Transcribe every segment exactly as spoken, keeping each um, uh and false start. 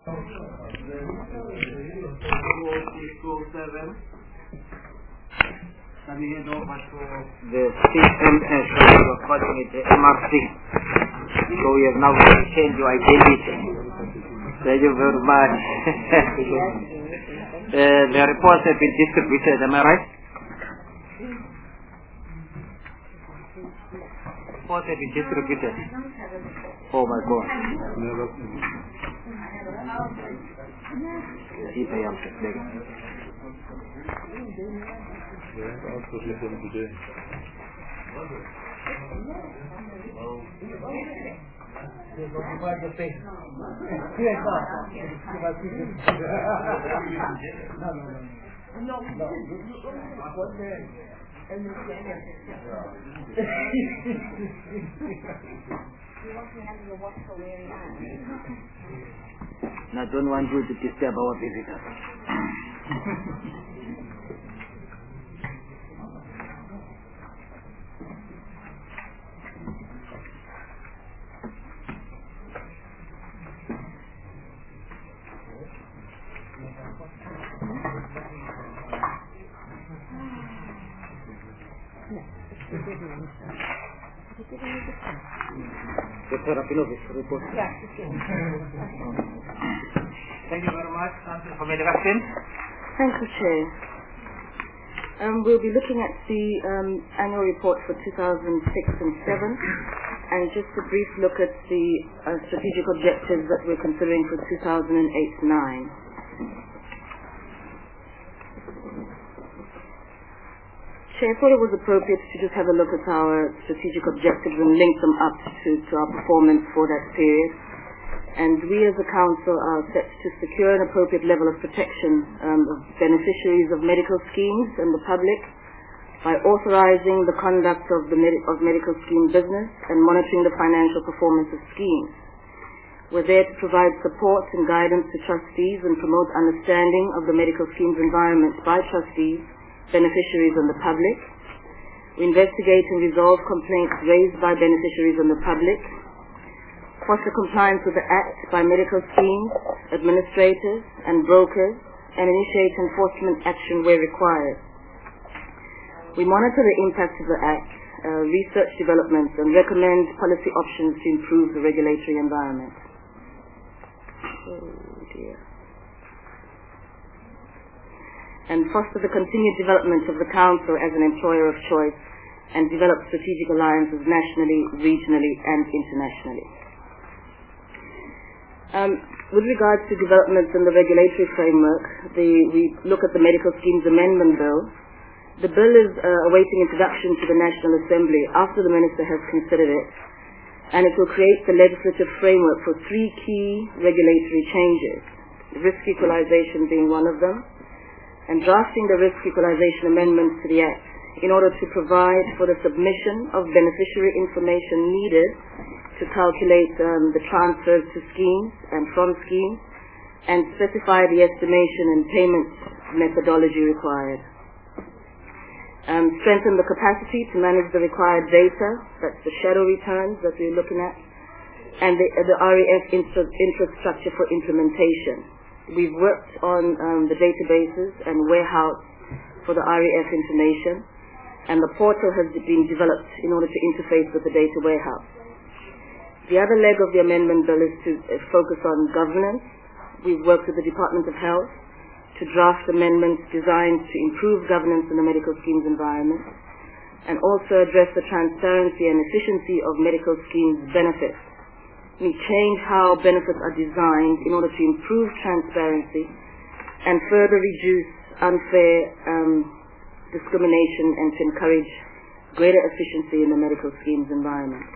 The C M S, we are calling it the M R C. So we have now changed your identity. Thank you very much. uh, the reports have been distributed, am I right? Reports have been distributed. Oh my God. I don't want you to disturb our visitors. Thank you very much. For Thank you, Chair. Um, we'll be looking at the um, annual report for two thousand six and seven, and just a brief look at the uh, strategic objectives that we're considering for two thousand eight nine. Chair, I thought it was appropriate to just have a look at our strategic objectives and link them up to, to our performance for that period. And we as a council are set to secure an appropriate level of protection um, of beneficiaries of medical schemes and the public by authorizing the conduct of the med- of medical scheme business and monitoring the financial performance of schemes. We're there to provide support and guidance to trustees and promote understanding of the medical schemes environment by trustees, beneficiaries and the public. We investigate and resolve complaints raised by beneficiaries and the public, foster compliance with the Act by medical schemes, administrators and brokers, and initiate enforcement action where required. We monitor the impact of the Act, uh, research developments, and recommend policy options to improve the regulatory environment. Oh dear. And foster the continued development of the Council as an employer of choice and develop strategic alliances nationally, regionally, and internationally. Um, with regards to developments in the regulatory framework, the, we look at the Medical Schemes Amendment Bill. The bill is uh, awaiting introduction to the National Assembly after the Minister has considered it, and it will create the legislative framework for three key regulatory changes, risk equalization being one of them, and drafting the risk equalization amendments to the Act in order to provide for the submission of beneficiary information needed to calculate um, the transfers to schemes and from schemes and specify the estimation and payment methodology required. Um, strengthen the capacity to manage the required data, that's the shadow returns that we're looking at, and the, the R E F infra- infrastructure for implementation. We've worked on um, the databases and warehouse for the R E F information, and the portal has been developed in order to interface with the data warehouse. The other leg of the amendment bill is to uh, focus on governance. We've worked with the Department of Health to draft amendments designed to improve governance in the medical schemes environment and also address the transparency and efficiency of medical schemes benefits. We change how benefits are designed in order to improve transparency and further reduce unfair um, discrimination and to encourage greater efficiency in the medical schemes environment.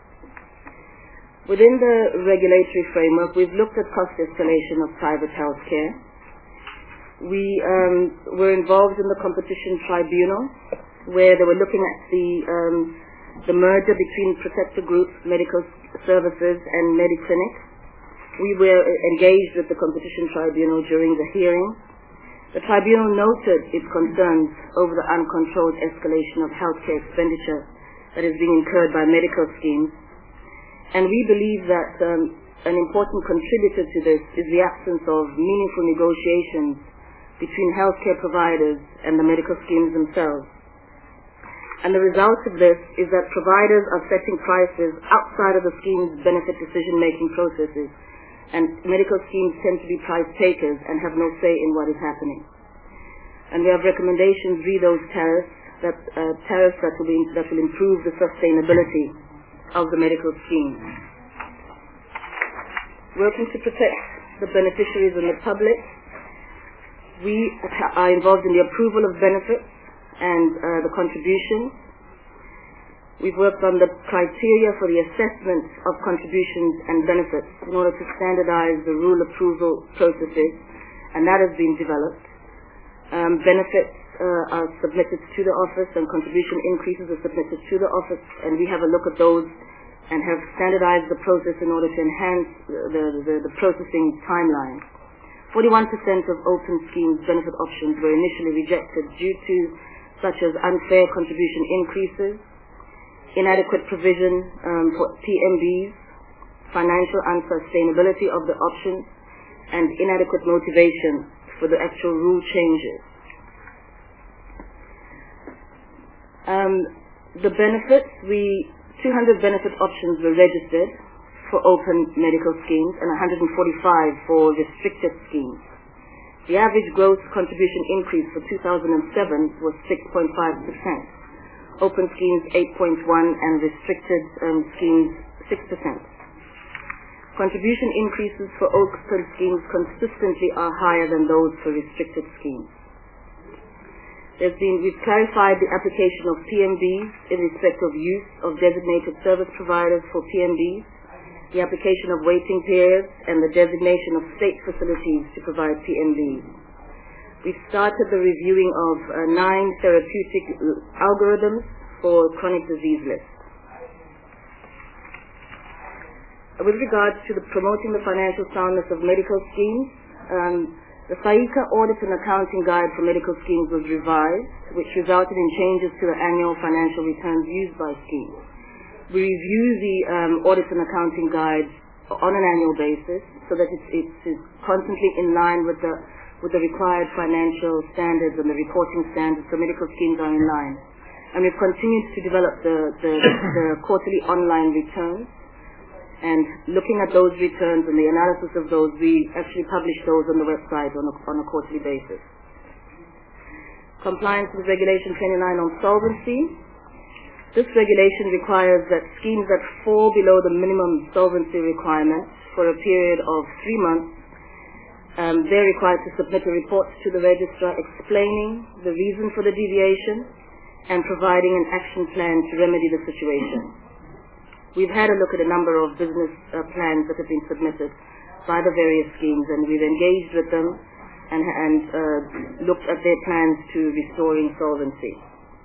Within the regulatory framework, we've looked at cost escalation of private health care. We um, were involved in the competition tribunal where they were looking at the um, the merger between Protector Group Medical Services and Mediclinic. We were engaged with the competition tribunal during the hearing. The tribunal noted its concerns over the uncontrolled escalation of healthcare expenditure that is being incurred by medical schemes. And we believe that um, an important contributor to this is the absence of meaningful negotiations between healthcare providers and the medical schemes themselves. And the result of this is that providers are setting prices outside of the scheme's benefit decision-making processes, and medical schemes tend to be price takers and have no say in what is happening. And we have recommendations re those tariffs, that uh, tariffs that will, be, that will improve the sustainability of the medical scheme. Working to protect the beneficiaries and the public, we are involved in the approval of benefits and uh, the contributions. We've worked on the criteria for the assessment of contributions and benefits in order to standardize the rule approval processes, and that has been developed. Um, benefits uh, are submitted to the office and contribution increases are submitted to the office, and we have a look at those and have standardized the process in order to enhance the, the, the processing timeline. forty-one percent of open schemes benefit options were initially rejected due to such as unfair contribution increases, inadequate provision um, for P M Bs, financial unsustainability of the options, and inadequate motivation for the actual rule changes. Um, the benefits, we two hundred benefit options were registered for open medical schemes and one hundred forty-five for restricted schemes. The average gross contribution increase for two thousand seven was six point five percent. Open schemes eight point one and restricted um, schemes six percent. Contribution increases for open schemes consistently are higher than those for restricted schemes. There's been, we've clarified the application of P M Bs in respect of use of designated service providers for P M Bs, the application of waiting periods, and the designation of state facilities to provide P M Bs. We've started the reviewing of uh, nine therapeutic algorithms for chronic disease lists. With regards to the promoting the financial soundness of medical schemes, um, the SAICA Audit and Accounting Guide for Medical Schemes was revised, which resulted in changes to the annual financial returns used by schemes. We review the um, Audit and Accounting Guide on an annual basis so that it's, it's constantly in line with the with the required financial standards and the reporting standards, so medical schemes are in line. And we've continued to develop the, the, the quarterly online returns, and looking at those returns and the analysis of those, we actually publish those on the website on a, on a quarterly basis. Compliance with Regulation twenty-nine on solvency. This regulation requires that schemes that fall below the minimum solvency requirement for a period of three months, um, they're required to submit a report to the registrar explaining the reason for the deviation and providing an action plan to remedy the situation. We've had a look at a number of business uh, plans that have been submitted by the various schemes, and we've engaged with them and, and uh, looked at their plans to restoring solvency.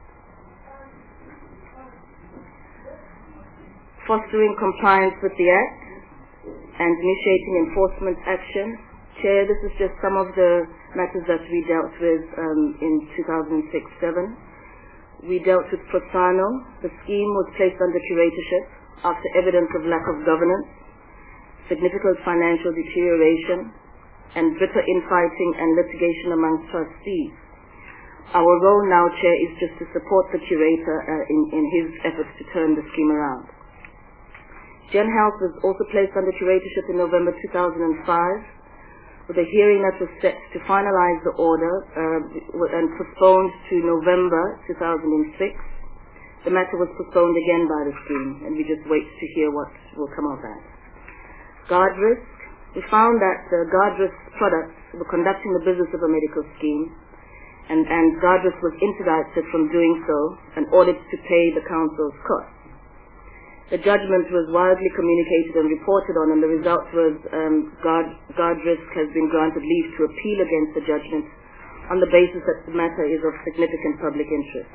Fostering compliance with the Act and initiating enforcement action. Chair, this is just some of the matters that we dealt with um, in two thousand six seven. We dealt with Prosano. The scheme was placed under curatorship after evidence of lack of governance, significant financial deterioration, and bitter infighting and litigation among trustees. Our role now, Chair, is just to support the curator uh, in, in his efforts to turn the scheme around. Gen Health was also placed under curatorship in November two thousand five, with a hearing that was set to finalize the order uh, and postponed to November two thousand six. The matter was postponed again by the scheme, and we just wait to hear what will come of that. Guard risk. We found that uh, guard risk products were conducting the business of a medical scheme, and, and guard risk was interdicted from doing so and ordered to pay the council's costs. The judgment was widely communicated and reported on, and the result was um, guard, guard risk has been granted leave to appeal against the judgment on the basis that the matter is of significant public interest.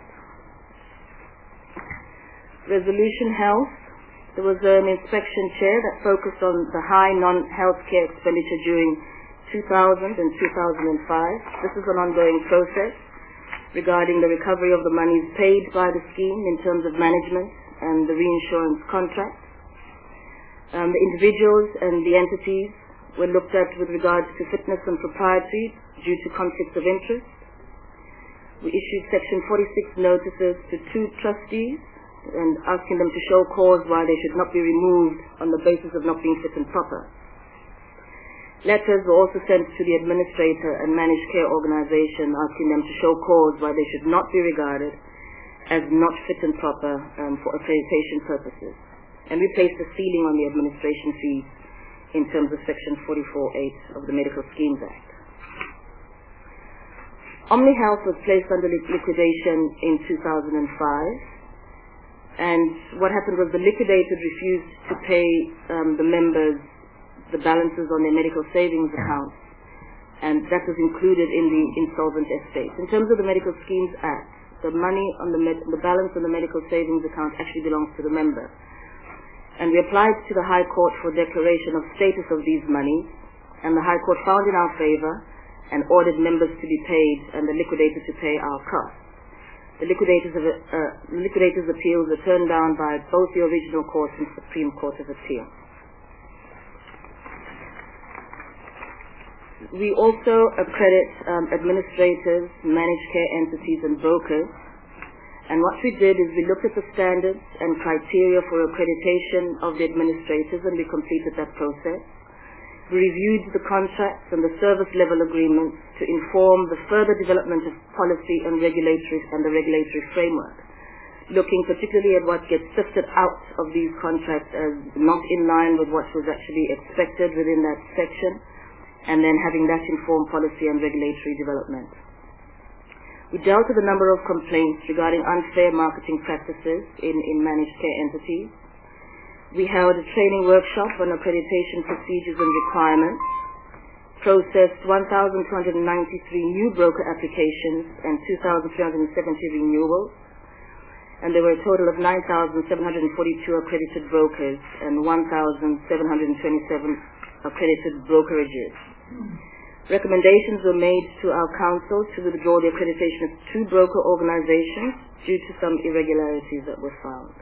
Resolution Health. There was an inspection, Chair, that focused on the high non-healthcare expenditure during two thousand and two thousand five. This is an ongoing process regarding the recovery of the monies paid by the scheme in terms of management and the reinsurance contract. Um, the individuals and the entities were looked at with regards to fitness and propriety due to conflicts of interest. We issued Section forty-six notices to two trustees and asking them to show cause why they should not be removed on the basis of not being fit and proper. Letters were also sent to the administrator and managed care organization asking them to show cause why they should not be regarded as not fit and proper um, for accreditation purposes. And we placed a ceiling on the administration fees in terms of Section forty-four eight of the Medical Schemes Act. Omni Health was placed under liquidation in two thousand five, and what happened was the liquidator refused to pay um, the members the balances on their medical savings accounts, and that was included in the insolvent estate. In terms of the Medical Schemes Act, the money on the, med- the balance on the medical savings account actually belongs to the member. And we applied to the High Court for declaration of status of these monies, and the High Court found in our favor and ordered members to be paid and the liquidator to pay our costs. The liquidator's, uh, liquidator's appeals were turned down by both the original court and Supreme Court of Appeal. We also accredit um, administrators, managed care entities and brokers. And what we did is we looked at the standards and criteria for accreditation of the administrators, and we completed that process. We reviewed the contracts and the service level agreements to inform the further development of policy and regulatory and the regulatory framework, looking particularly at what gets sifted out of these contracts as not in line with what was actually expected within that section, and then having that inform policy and regulatory development. We dealt with a number of complaints regarding unfair marketing practices in, in managed care entities. We held a training workshop on accreditation procedures and requirements, processed one thousand two hundred ninety-three new broker applications and two thousand three hundred seventy renewals, and there were a total of nine thousand seven hundred forty-two accredited brokers and one thousand seven hundred twenty-seven accredited brokerages. Recommendations were made to our council to withdraw the accreditation of two broker organizations due to some irregularities that were found.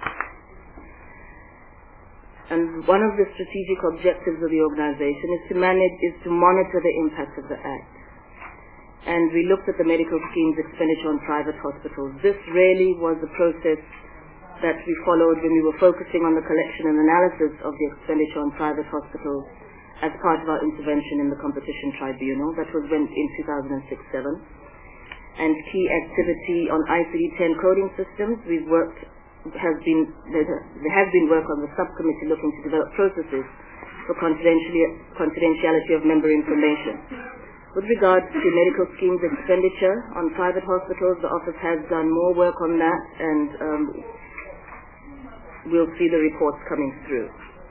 And one of the strategic objectives of the organization is to manage, is to monitor the impact of the Act. And we looked at the medical schemes expenditure on private hospitals. This really was the process that we followed when we were focusing on the collection and analysis of the expenditure on private hospitals as part of our intervention in the competition tribunal. That was when in two thousand six seven. And key activity on I C D ten coding systems, we've worked, has been, there has been work on the subcommittee looking to develop processes for confidentiality of member information. With regards to medical schemes expenditure on private hospitals, the office has done more work on that, and um, we'll see the reports coming through.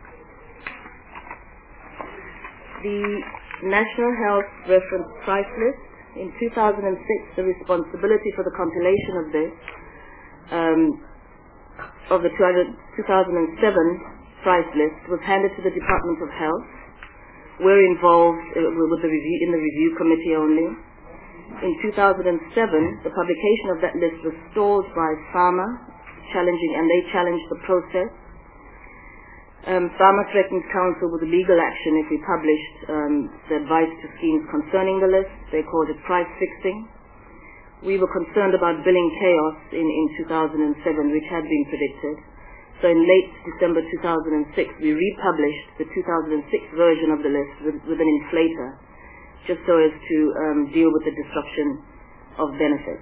The National Health Reference Price List, in two thousand six, the responsibility for the compilation of this, um, of the two thousand seven price list, was handed to the Department of Health. We're involved uh, with the review, in the review committee only. In two thousand seven, the publication of that list was stalled by PhRMA, challenging, and they challenged the process. Um, PhRMA threatened council with legal action if we published um, the advice to schemes concerning the list. They called it price fixing. We were concerned about billing chaos in, in two thousand seven, which had been predicted. So in late December two thousand six, we republished the two thousand six version of the list with, with an inflator, just so as to um, deal with the disruption of benefits.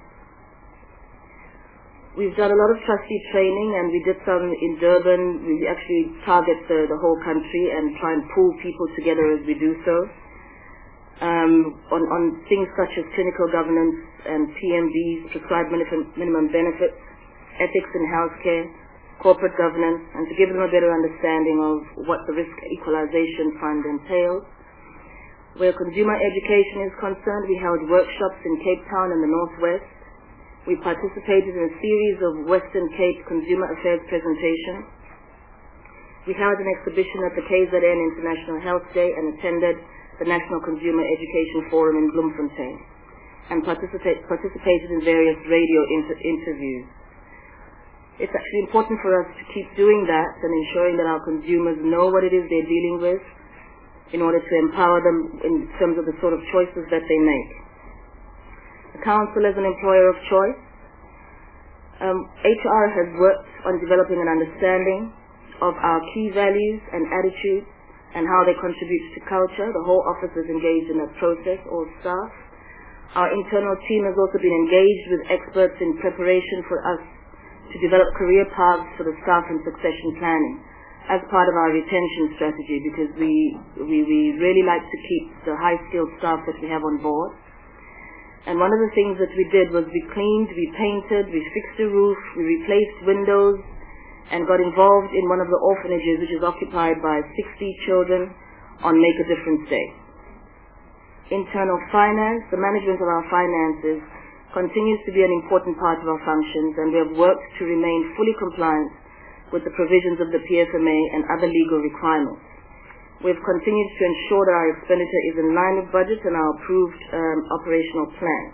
We've done a lot of trustee training, and we did some in Durban. We actually target the, the whole country and try and pull people together as we do so. Um, on, on things such as clinical governance and P M Bs, prescribed minimum, minimum benefits, ethics in healthcare, corporate governance, and to give them a better understanding of what the risk equalization fund entails. Where consumer education is concerned, we held workshops in Cape Town and the Northwest. We participated in a series of Western Cape consumer affairs presentations. We held an exhibition at the K Z N International Health Day and attended the National Consumer Education Forum in Bloemfontein, and participate, participated in various radio inter interviews. It's actually important for us to keep doing that and ensuring that our consumers know what it is they're dealing with in order to empower them in terms of the sort of choices that they make. The Council as an employer of choice, um, H R has worked on developing an understanding of our key values and attitudes and how they contribute to culture. The whole office is engaged in that process, all staff. Our internal team has also been engaged with experts in preparation for us to develop career paths for the staff and succession planning as part of our retention strategy, because we, we, we really like to keep the high-skilled staff that we have on board. And one of the things that we did was we cleaned, we painted, we fixed the roof, we replaced windows, and got involved in one of the orphanages which is occupied by sixty children on Make a Difference Day. Internal finance, the management of our finances continues to be an important part of our functions, and we have worked to remain fully compliant with the provisions of the P F M A and other legal requirements. We have continued to ensure that our expenditure is in line with budget and our approved um, operational plans.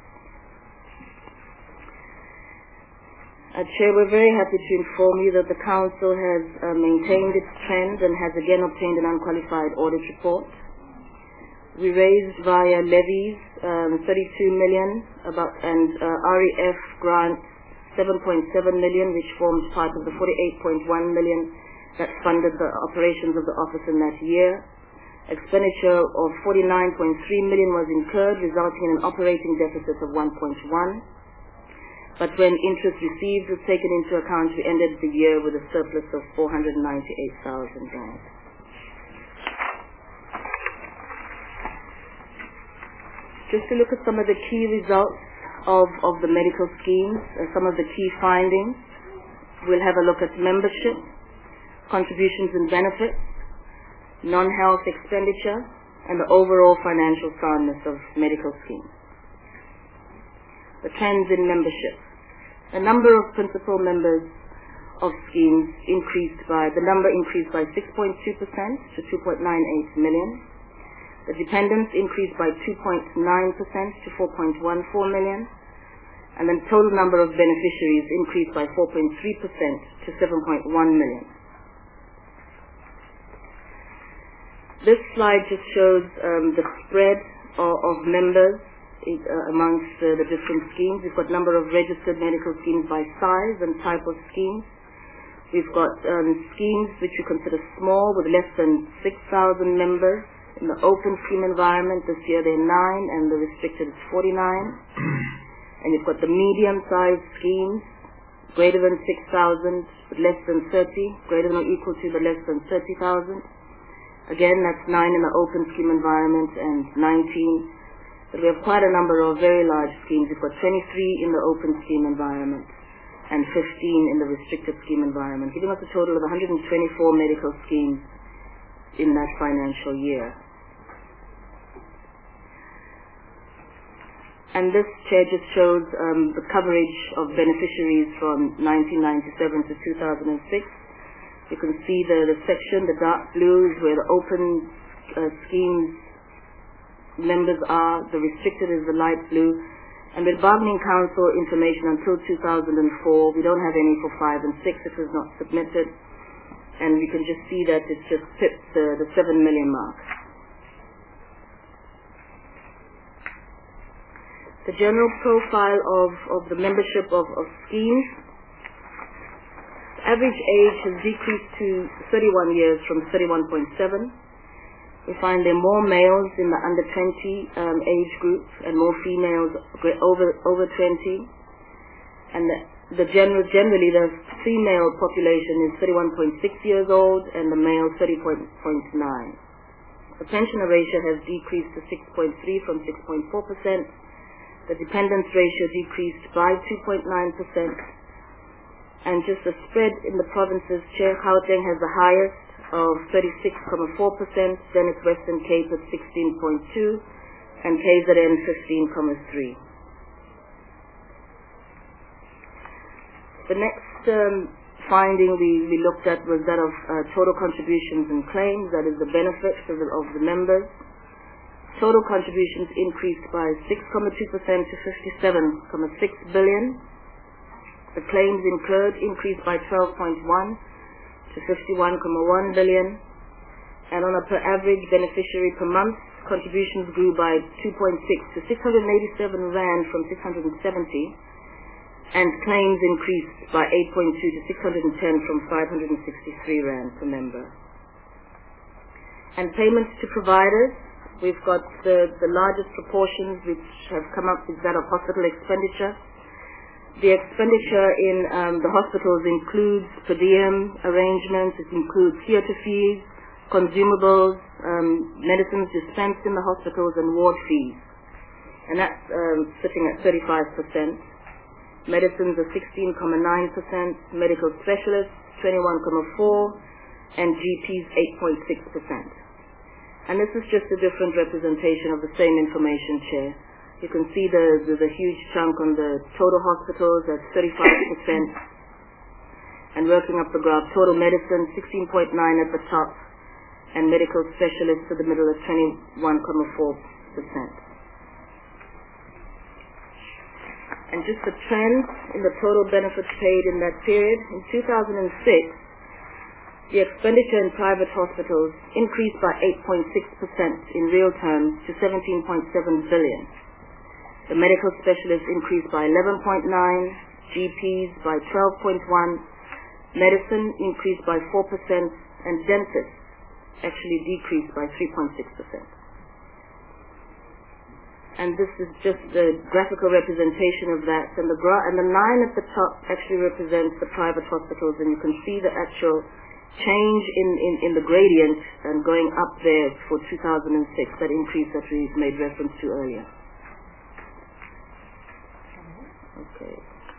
Uh, Chair, we're very happy to inform you that the Council has uh, maintained its trend and has again obtained an unqualified audit report. We raised via levies um, thirty-two million about, and uh, R E F grants seven point seven million, which forms part of the forty-eight point one million that funded the operations of the office in that year. Expenditure of forty-nine point three million was incurred, resulting in an operating deficit of one point one. But when interest received was taken into account, we ended the year with a surplus of four hundred ninety-eight thousand dollars. Just to look at some of the key results of, of the medical schemes, uh, some of the key findings. We'll have a look at membership, contributions and benefits, non-health expenditure, and the overall financial soundness of medical schemes. The trends in membership. The number of principal members of schemes increased by, the number increased by six point two percent to two point nine eight million. The dependents increased by two point nine percent to four point one four million, and the total number of beneficiaries increased by four point three percent to seven point one million. This slide just shows um, the spread of, of members uh, amongst uh, the different schemes. We've got number of registered medical schemes by size and type of schemes. We've got um, schemes which we consider small with less than six thousand members. In the open scheme environment, this year there are nine, and the restricted is forty-nine. And you've got the medium-sized schemes, greater than six thousand, but less than thirty, greater than or equal to but less than thirty thousand. Again, that's nine in the open scheme environment and nineteen. But we have quite a number of very large schemes. We've got twenty-three in the open scheme environment and fifteen in the restricted scheme environment, giving us a total of one hundred twenty-four medical schemes in that financial year. And this chair just shows um, the coverage of beneficiaries from nineteen ninety-seven to two thousand six. You can see the, the section, the dark blue is where the open uh, schemes members are, the restricted is the light blue. And with bargaining council information until two thousand four, we don't have any for five and six. It was not submitted. And we can just see that it just hits the, the seven million mark. The general profile of, of the membership of, of schemes. Average age has decreased to thirty-one years from thirty-one point seven. We find there are more males in the under twenty um, age group and more females over over twenty. And the, the general, generally the female population is thirty-one point six years old and the male thirty point nine. The pensioner ratio has decreased to six point three from six point four percent. The dependence ratio decreased by two point nine percent. And just the spread in the provinces, Chair, Gauteng has the highest of thirty-six point four percent, then it's Western Cape at sixteen point two, and K Z N fifteen point three. The next um, finding we, we looked at was that of uh, total contributions and claims, that is the benefits of the, of the members. Total contributions increased by six point two percent to fifty-seven point six billion. The claims incurred increased by twelve point one to fifty-one point one billion, and on a per average beneficiary per month, contributions grew by two point six to six hundred eighty-seven rand from six hundred seventy, and claims increased by eight point two to six hundred ten from five hundred sixty-three rand per member. And payments to providers, we've got the, the largest proportions which have come up is that of hospital expenditure. The expenditure in um, the hospitals includes per diem arrangements, it includes theatre fees, consumables, um, medicines dispensed in the hospitals, and ward fees. And that's um, sitting at thirty-five percent. Medicines are sixteen point nine percent, medical specialists twenty-one point four percent, and G Ps eight point six percent. And this is just a different representation of the same information, Chair. You can see the, the, the huge chunk on the total hospitals at thirty-five percent. And working up the graph, total medicine sixteen point nine at the top, and medical specialists at the middle at twenty-one point four percent. And just the trend in the total benefits paid in that period, in two thousand six, the expenditure in private hospitals increased by eight point six percent in real terms to seventeen point seven billion. The medical specialists increased by eleven point nine, G Ps by twelve point one, medicine increased by four percent, and dentists actually decreased by three point six percent. And this is just the graphical representation of that. And the, gra- and the line at the top actually represents the private hospitals, and you can see the actual change in, in, in the gradient and going up there for two thousand six, that increase that we made reference to earlier. Okay.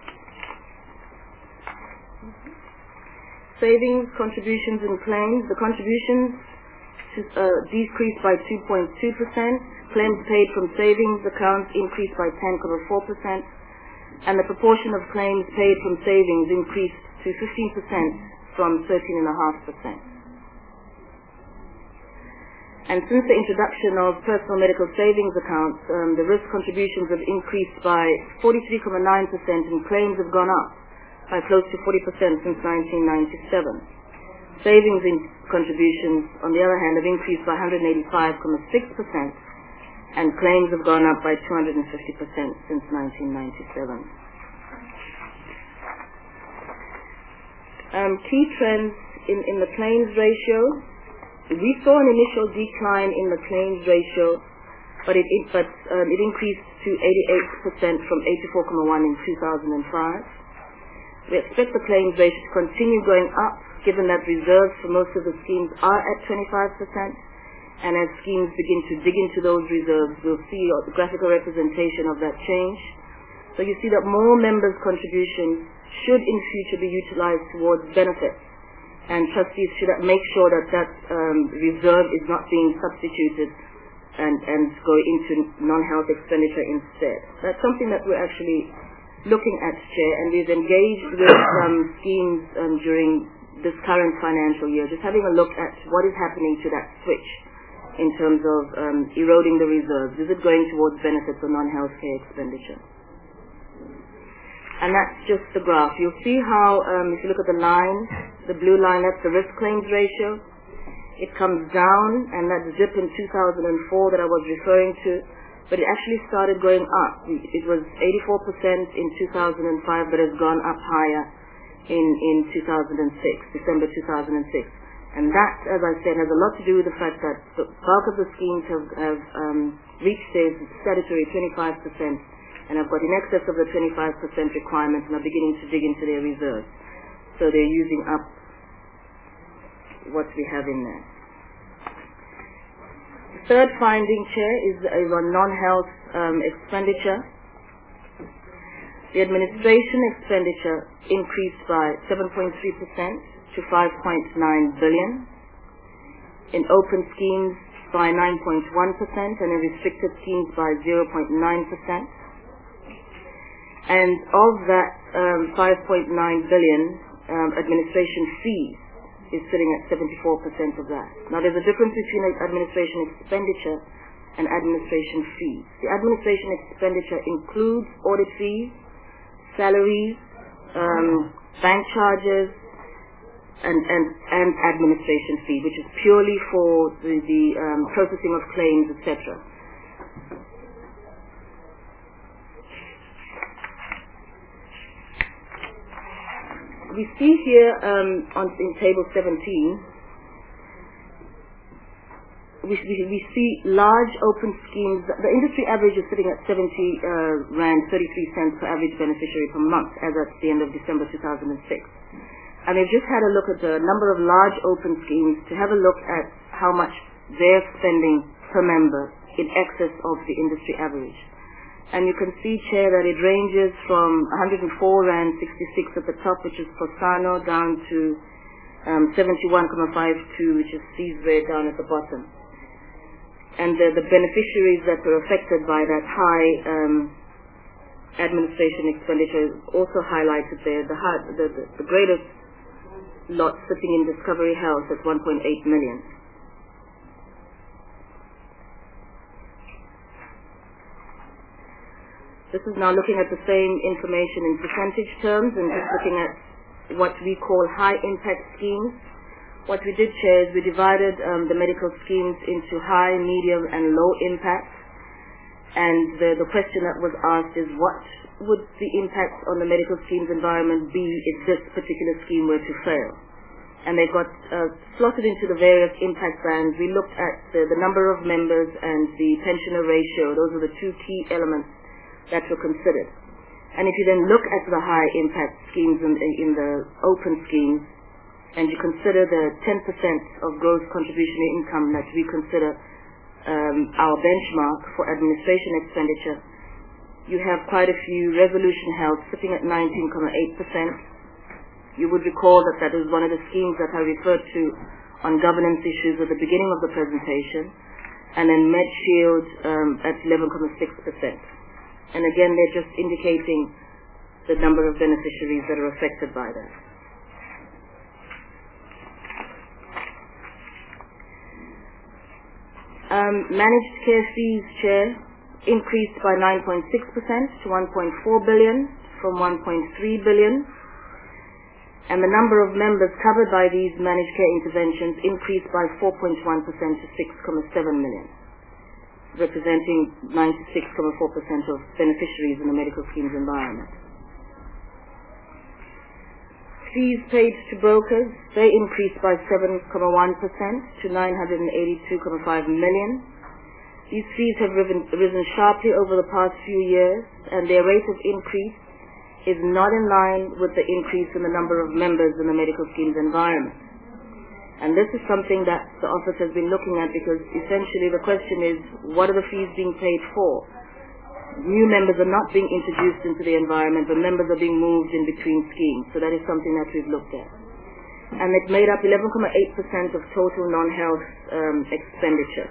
Savings, contributions, and claims. The contributions to, uh, decreased by two point two percent. Claims paid from savings accounts increased by ten point four percent. And the proportion of claims paid from savings increased to fifteen percent from thirteen point five percent. And since the introduction of personal medical savings accounts, um, the risk contributions have increased by forty-three point nine percent, and claims have gone up by close to forty percent since nineteen ninety-seven. Savings in contributions, on the other hand, have increased by one hundred eighty-five point six percent, and claims have gone up by two hundred fifty percent since nineteen ninety-seven. Um, key trends in, in the claims ratio. We saw an initial decline in the claims ratio, but it, it, but, um, it increased to eighty-eight percent from eighty-four point one in two thousand five. We expect the claims ratio to continue going up, given that reserves for most of the schemes are at twenty-five percent, and as schemes begin to dig into those reserves, we'll see a graphical representation of that change. So you see that more members' contributions should in future be utilized towards benefits, and trustees should make sure that that um, reserve is not being substituted and, and go into non-health expenditure instead. That's something that we're actually looking at, Chair, and we've engaged with um, schemes um, during this current financial year, just having a look at what is happening to that switch in terms of um, eroding the reserves. Is it going towards benefits or non-health care expenditure? And that's just the graph. You'll see how, um, if you look at the line, the blue line, that's the risk claims ratio. It comes down, and that dip in two thousand four that I was referring to, but it actually started going up. It was eighty-four percent in two thousand five, but has gone up higher in, in two thousand six, December two thousand six. And that, as I said, has a lot to do with the fact that the bulk of the schemes have, have um, reached their statutory twenty-five percent, and have got in excess of the twenty-five percent requirement and are beginning to dig into their reserves. So they're using up what we have in there. The third finding, Chair, is, is on non-health um, expenditure. The administration expenditure increased by seven point three percent to five point nine billion. In open schemes by nine point one percent, and in restricted schemes by zero point nine percent. And of that um, five point nine billion, um, administration fees is sitting at seventy-four percent of that. Now there's a difference between administration expenditure and administration fees. The administration expenditure includes audit fees, salaries, um, bank charges, and, and, and administration fee, which is purely for the, the um, processing of claims, et cetera. We see here um, on in table seventeen, we, we, we see large open schemes. The industry average is sitting at seventy uh, rand thirty-three cents per average beneficiary per month as at the end of December two thousand six. And we've just had a look at the number of large open schemes to have a look at how much they're spending per member in excess of the industry average. And you can see, Chair, that it ranges from one hundred four rand sixty-six at the top, which is Posano, down to um, seventy-one fifty-two, which is Seasway, down at the bottom. And the, the beneficiaries that were affected by that high um, administration expenditure is also highlighted there. The, high, the, the, the greatest lot sitting in Discovery Health at one point eight million. This is now looking at the same information in percentage terms and just looking at what we call high impact schemes. What we did, Chair, is we divided um, the medical schemes into high, medium and low impact. And the, the question that was asked is, what would the impact on the medical schemes environment be if this particular scheme were to fail? And they got uh, slotted into the various impact bands. We looked at the, the number of members and the pensioner ratio. Those are the two key elements that were considered. And if you then look at the high impact schemes in, in the open schemes, and you consider the ten percent of gross contribution income that we consider um, our benchmark for administration expenditure, you have quite a few. Resolution Health sitting at nineteen point eight percent. You would recall that that is one of the schemes that I referred to on governance issues at the beginning of the presentation, and then MedShield um, at eleven point six percent. And again, they're just indicating the number of beneficiaries that are affected by that. Um, managed care fees, Chair, increased by nine point six percent to one point four billion from one point three billion. And the number of members covered by these managed care interventions increased by four point one percent to six point seven million, representing ninety-six point four percent of beneficiaries in the medical schemes environment. Fees paid to brokers, they increased by seven point one percent to nine hundred eighty-two point five million. These fees have risen, risen sharply over the past few years, and their rate of increase is not in line with the increase in the number of members in the medical schemes environment. And this is something that the office has been looking at, because essentially the question is, what are the fees being paid for? New members are not being introduced into the environment, but members are being moved in between schemes. So that is something that we've looked at. And it made up eleven point eight percent of total non-health um, expenditure.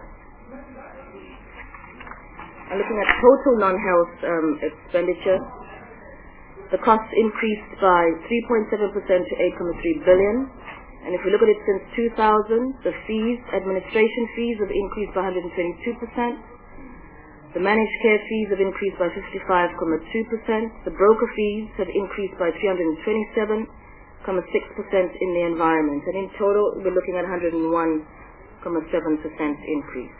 And looking at total non-health um, expenditure, the costs increased by three point seven percent to eight point three billion. And if we look at it since two thousand, the fees, administration fees have increased by one hundred twenty-two percent. The managed care fees have increased by fifty-five point two percent. The broker fees have increased by three hundred twenty-seven point six percent in the environment. And in total, we're looking at one hundred one point seven percent increase.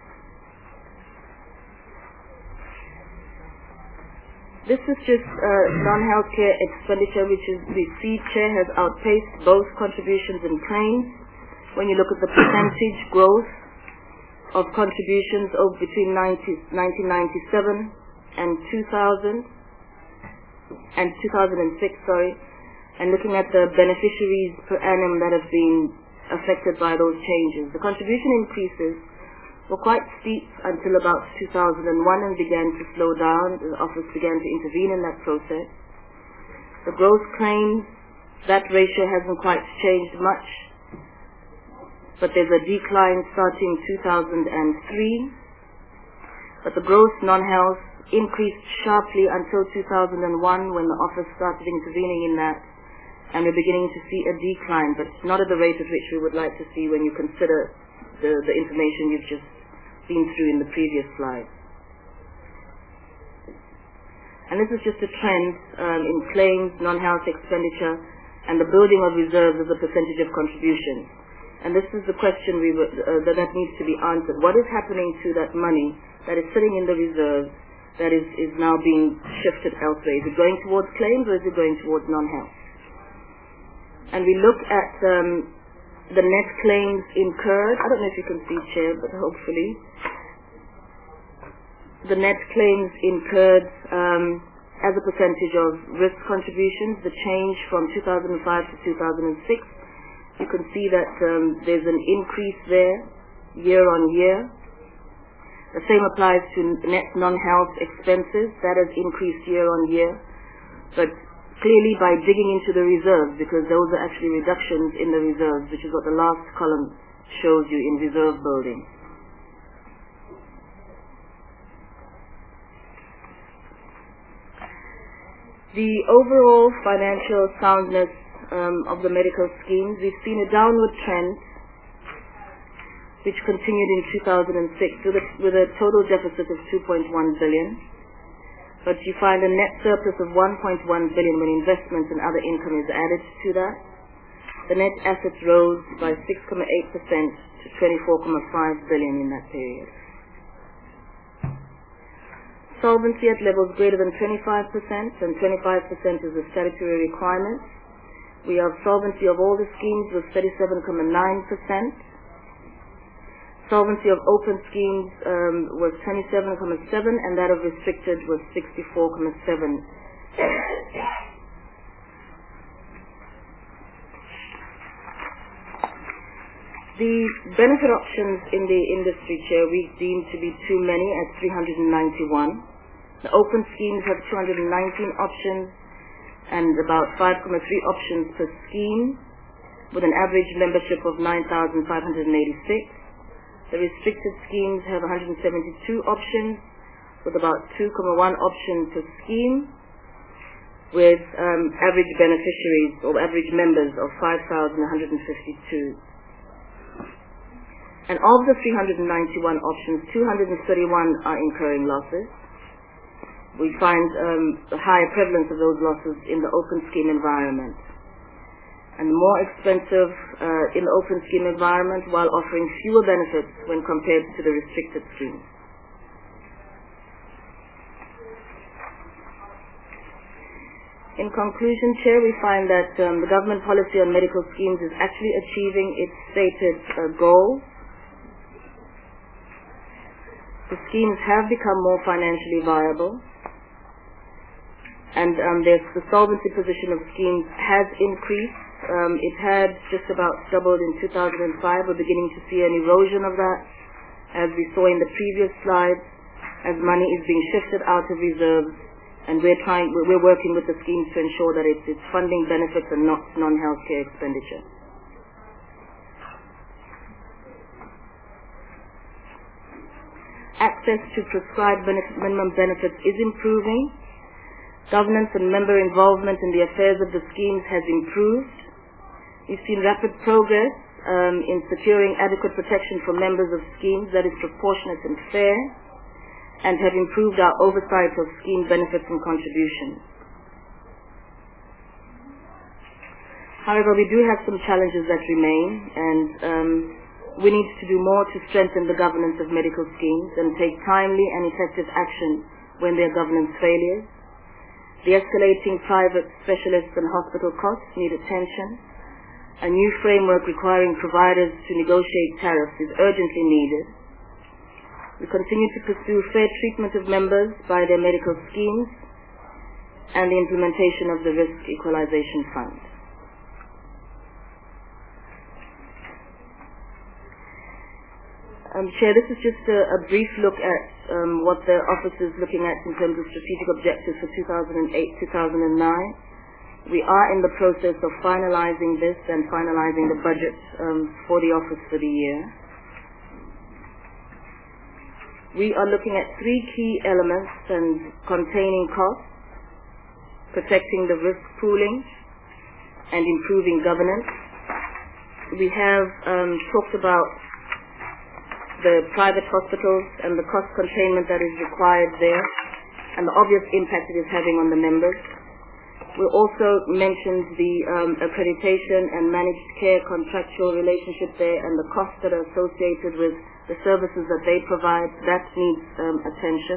This is just uh, non-healthcare expenditure, which is the fee share has outpaced both contributions and claims. When you look at the percentage growth of contributions over between nineteen ninety-seven and two thousand and two thousand six, sorry, and looking at the beneficiaries per annum that have been affected by those changes, the contribution increases were quite steep until about two thousand one and began to slow down. The office began to intervene in that process. The gross claims, that ratio hasn't quite changed much, but there's a decline starting two thousand three. But the gross non-health increased sharply until two thousand one, when the office started intervening in that, and we're beginning to see a decline, but not at the rate at which we would like to see when you consider the, the information you've just been through in the previous slide. And this is just a trend um, in claims, non-health expenditure, and the building of reserves as a percentage of contribution. And this is the question we were, uh, that, that needs to be answered. What is happening to that money that is sitting in the reserves that is, is now being shifted elsewhere? Is it going towards claims or is it going towards non-health? And we look at um, the net claims incurred. I don't know if you can see, Chair, but hopefully. The net claims incurred um, as a percentage of risk contributions, the change from two thousand five to two thousand six. You can see that um, there's an increase there year on year. The same applies to net non-health expenses. That has increased year on year. But clearly by digging into the reserves, because those are actually reductions in the reserves, which is what the last column shows you in reserve building. The overall financial soundness um, of the medical schemes, we've seen a downward trend which continued in two thousand six with a, with a total deficit of two point one billion. But you find a net surplus of one point one billion when investments and other income is added to that. The net assets rose by six point eight percent to twenty-four point five billion in that period. Solvency at levels greater than twenty-five percent, and twenty-five percent is a statutory requirement. We have solvency of all the schemes was thirty-seven point nine percent. Solvency of open schemes um, was twenty-seven point seven, and that of restricted was sixty-four point seven. The benefit options in the industry, Chair, we deem to be too many at three hundred ninety-one. The open schemes have two hundred nineteen options and about five point three options per scheme, with an average membership of nine thousand five hundred eighty-six. The restricted schemes have one hundred seventy-two options, with about two point one options per scheme, with um, average beneficiaries or average members of five thousand one hundred fifty-two. And of the three hundred ninety-one options, two hundred thirty-one are incurring losses. We find um, a higher prevalence of those losses in the open scheme environment. And more expensive uh, in the open scheme environment while offering fewer benefits when compared to the restricted schemes. In conclusion, Chair, we find that um, the government policy on medical schemes is actually achieving its stated uh, goals. The schemes have become more financially viable, and um, the solvency position of schemes has increased. Um, it had just about doubled in two thousand five. We're beginning to see an erosion of that, as we saw in the previous slide, as money is being shifted out of reserves, and we're trying, we're working with the schemes to ensure that it's, it's funding benefits and not non-healthcare expenditure. Access to prescribed benefit, minimum benefits is improving. Governance and member involvement in the affairs of the schemes has improved. We've seen rapid progress um, in securing adequate protection for members of schemes that is proportionate and fair, and have improved our oversight of scheme benefits and contributions. However, we do have some challenges that remain, and um, we need to do more to strengthen the governance of medical schemes and take timely and effective action when there are governance failures. The escalating private specialists and hospital costs need attention. A new framework requiring providers to negotiate tariffs is urgently needed. We continue to pursue fair treatment of members by their medical schemes and the implementation of the Risk Equalization Fund. Um, Chair, this is just a, a brief look at um, what the office is looking at in terms of strategic objectives for two thousand eight to two thousand nine. We are in the process of finalizing this and finalizing the budget um, for the office for the year. We are looking at three key elements and containing costs, protecting the risk pooling, and improving governance. We have um, talked about the private hospitals and the cost containment that is required there, and the obvious impact it is having on the members. We also mentioned the um, accreditation and managed care contractual relationship there and the costs that are associated with the services that they provide. That needs um, attention.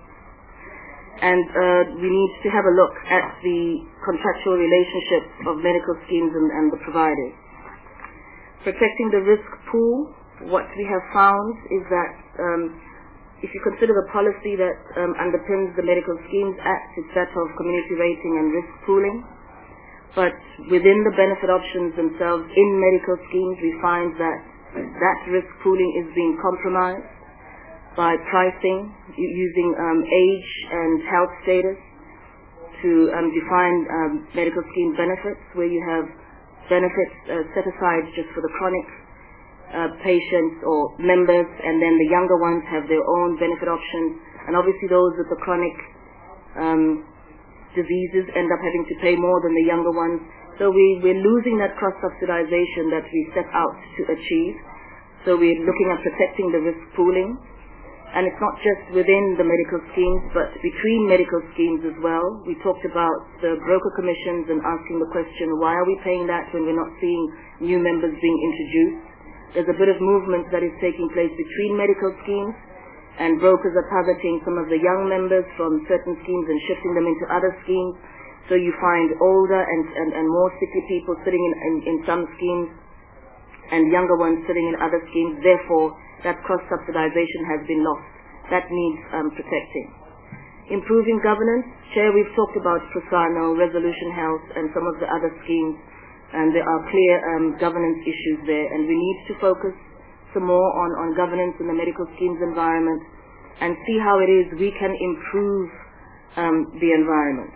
And uh, we need to have a look at the contractual relationships of medical schemes and, and the providers. Protecting the risk pool, what we have found is that um, if you consider the policy that um, underpins the Medical Schemes Act, it's that of community rating and risk pooling. But within the benefit options themselves in medical schemes, we find that that risk pooling is being compromised by pricing using um, age and health status to um, define um, medical scheme benefits, where you have benefits uh, set aside just for the chronic Uh, patients or members, and then the younger ones have their own benefit options, and obviously those with the chronic um, diseases end up having to pay more than the younger ones. So we, we're losing that cross-subsidization that we set out to achieve. So we're looking at protecting the risk pooling, and it's not just within the medical schemes, but between medical schemes as well. We talked about the broker commissions and asking the question, why are we paying that when we're not seeing new members being introduced? There's a bit of movement that is taking place between medical schemes, and brokers are targeting some of the young members from certain schemes and shifting them into other schemes. So you find older and, and, and more sickly people sitting in, in, in some schemes and younger ones sitting in other schemes. Therefore, that cross-subsidization has been lost. That needs um, protecting. Improving governance. Chair, we've talked about Prosano, Resolution Health, and some of the other schemes. And there are clear um, governance issues there, and we need to focus some more on, on governance in the medical schemes environment and see how it is we can improve um, the environment.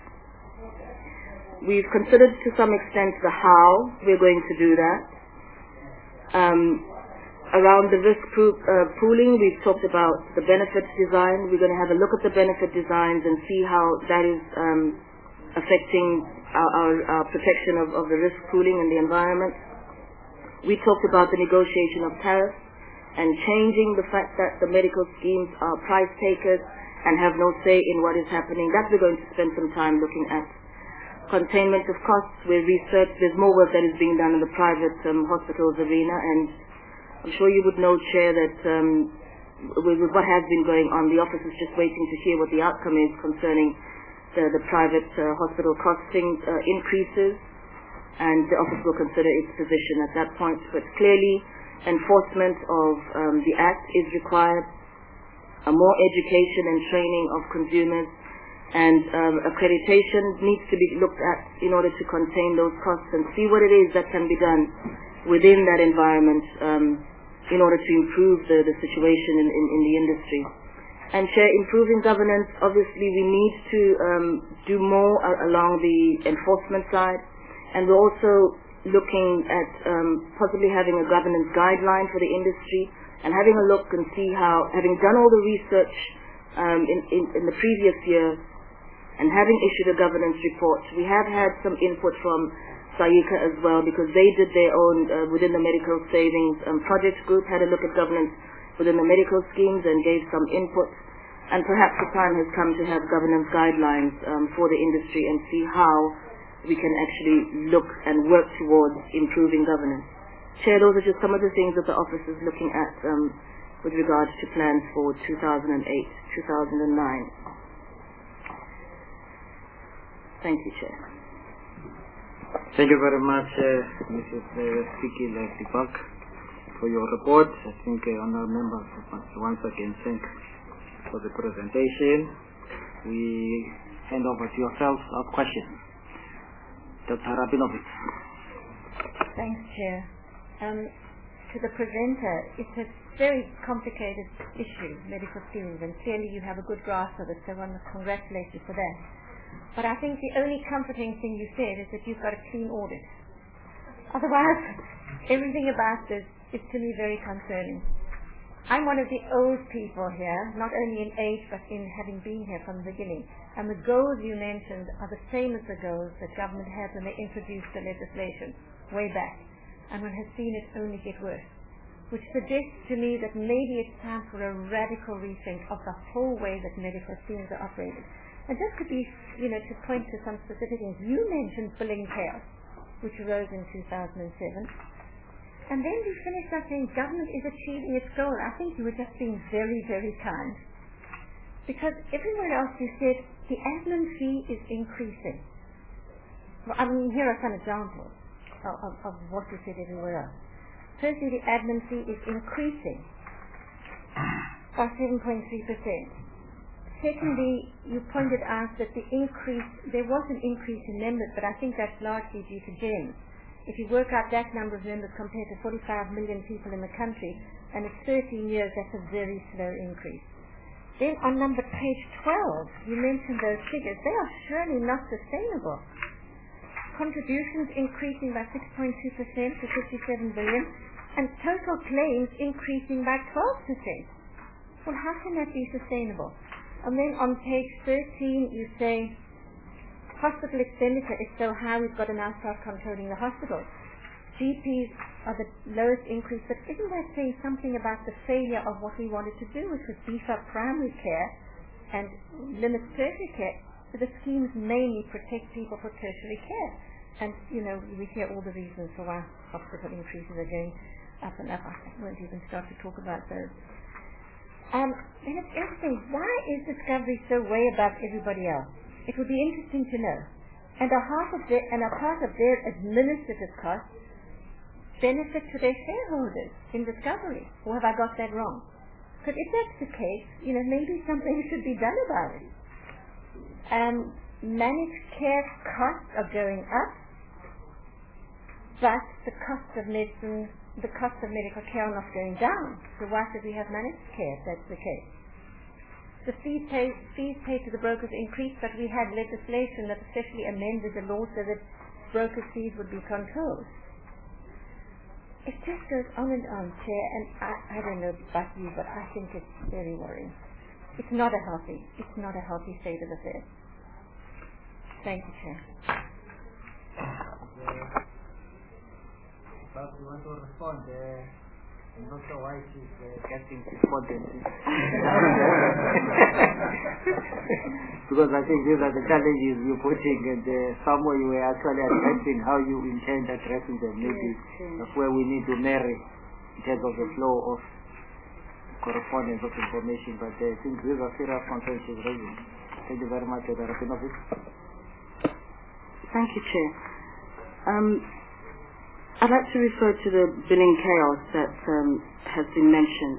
We've considered to some extent the how we're going to do that. Um, around the risk pool, uh, pooling, we've talked about the benefit design. We're going to have a look at the benefit designs and see how that is um, affecting Our, our, our protection of, of the risk pooling in the environment. We talked about the negotiation of tariffs and changing the fact that the medical schemes are price takers and have no say in what is happening. That we're going to spend some time looking at. Containment of costs, where research, there's more work that is being done in the private um, hospitals arena, and I'm sure you would know, Chair, that um, with, with what has been going on, the office is just waiting to hear what the outcome is concerning The, the private uh, hospital costing uh, increases, and the office will consider its position at that point. But clearly, enforcement of um, the Act is required, a more education and training of consumers, and um, accreditation needs to be looked at in order to contain those costs and see what it is that can be done within that environment um, in order to improve the, the situation in, in, in the industry. And Chair, improving governance, obviously we need to um, do more uh, along the enforcement side, and we're also looking at um, possibly having a governance guideline for the industry and having a look and see how, having done all the research um, in, in, in the previous year and having issued a governance report, we have had some input from SAICA as well, because they did their own, uh, within the medical savings um, project group, had a look at governance within the medical schemes and gave some input. And perhaps the time has come to have governance guidelines um, for the industry and see how we can actually look and work towards improving governance. Chair, those are just some of the things that the office is looking at um, with regards to plans for two thousand eight to two thousand nine. Thank you, Chair. Thank you very much, uh, Missus Vicky Lefty-Buck, for your report. I think uh, honourable members must once again thank for the presentation. We hand over to yourselves our questions. Doctor Rabinovich. Thanks, Chair. Um, to the presenter, it's a very complicated issue, medical schemes, and clearly you have a good grasp of it, so I want to congratulate you for that. But I think the only comforting thing you said is that you've got a clean audit. Otherwise, everything about this is to me very concerning. I'm one of the old people here, not only in age but in having been here from the beginning. And the goals you mentioned are the same as the goals that government had when they introduced the legislation way back. And one has seen it only get worse. which suggests to me that maybe it's time for a radical rethink of the whole way that medical schemes are operated. And just to be, you know, to point to some specific things, you mentioned billing chaos, which arose in two thousand seven. And then we finished by saying government is achieving its goal. I think you were just being very, very kind. Because everywhere else you said the admin fee is increasing. Well, I mean, here are some examples of, of, of what you said everywhere else. Firstly, the admin fee is increasing by seven point three percent. Secondly, you pointed out that the increase, there was an increase in members, but I think that's largely due to GEMS. If you work out that number of members compared to forty-five million people in the country, and it's thirteen years, that's a very slow increase. Then on number page twelve, you mentioned those figures. They are surely not sustainable. Contributions increasing by six point two percent to fifty-seven billion, and total claims increasing by twelve percent. Well, how can that be sustainable? And then on page thirteen, you say hospital expenditure is so high we've got to now start controlling the hospitals. G Ps are the lowest increase, but isn't that saying something about the failure of what we wanted to do, which was beef up primary care and limit tertiary care? So the schemes mainly protect people for tertiary care. And, you know, we hear all the reasons for why hospital increases are going up and up. I won't even start to talk about those. Um, then it's interesting, why is Discovery so way above everybody else? It would be interesting to know. And a half of their, and a part of their administrative costs benefit to their shareholders in Discovery. Or have I got that wrong? Because if that's the case, you know, maybe something should be done about it. Um, managed care costs are going up, but the cost of medicine, the cost of medical care are not going down. So why should we have managed care if that's the case? The fees paid, fees paid to the brokers increased, but we had legislation that especially amended the law so that broker fees would be controlled. It just goes on and on, Chair, and I, I don't know about you, but I think it's very worrying. It's not a healthy, it's not a healthy state of affairs. Thank you, Chair. But you want to respond, uh, I'm not sure why she's uh, getting responded. Because I think these are the challenges you're putting, and uh, somewhere you were actually addressing how you intend addressing them. Maybe yes, that's where we need to marry in terms of the flow of correspondence of information. But uh, I think these are serious concerns she's raising. Thank you very much, Director Office. Thank you, Chair. Um, I'd like to refer to the billing chaos that um, has been mentioned.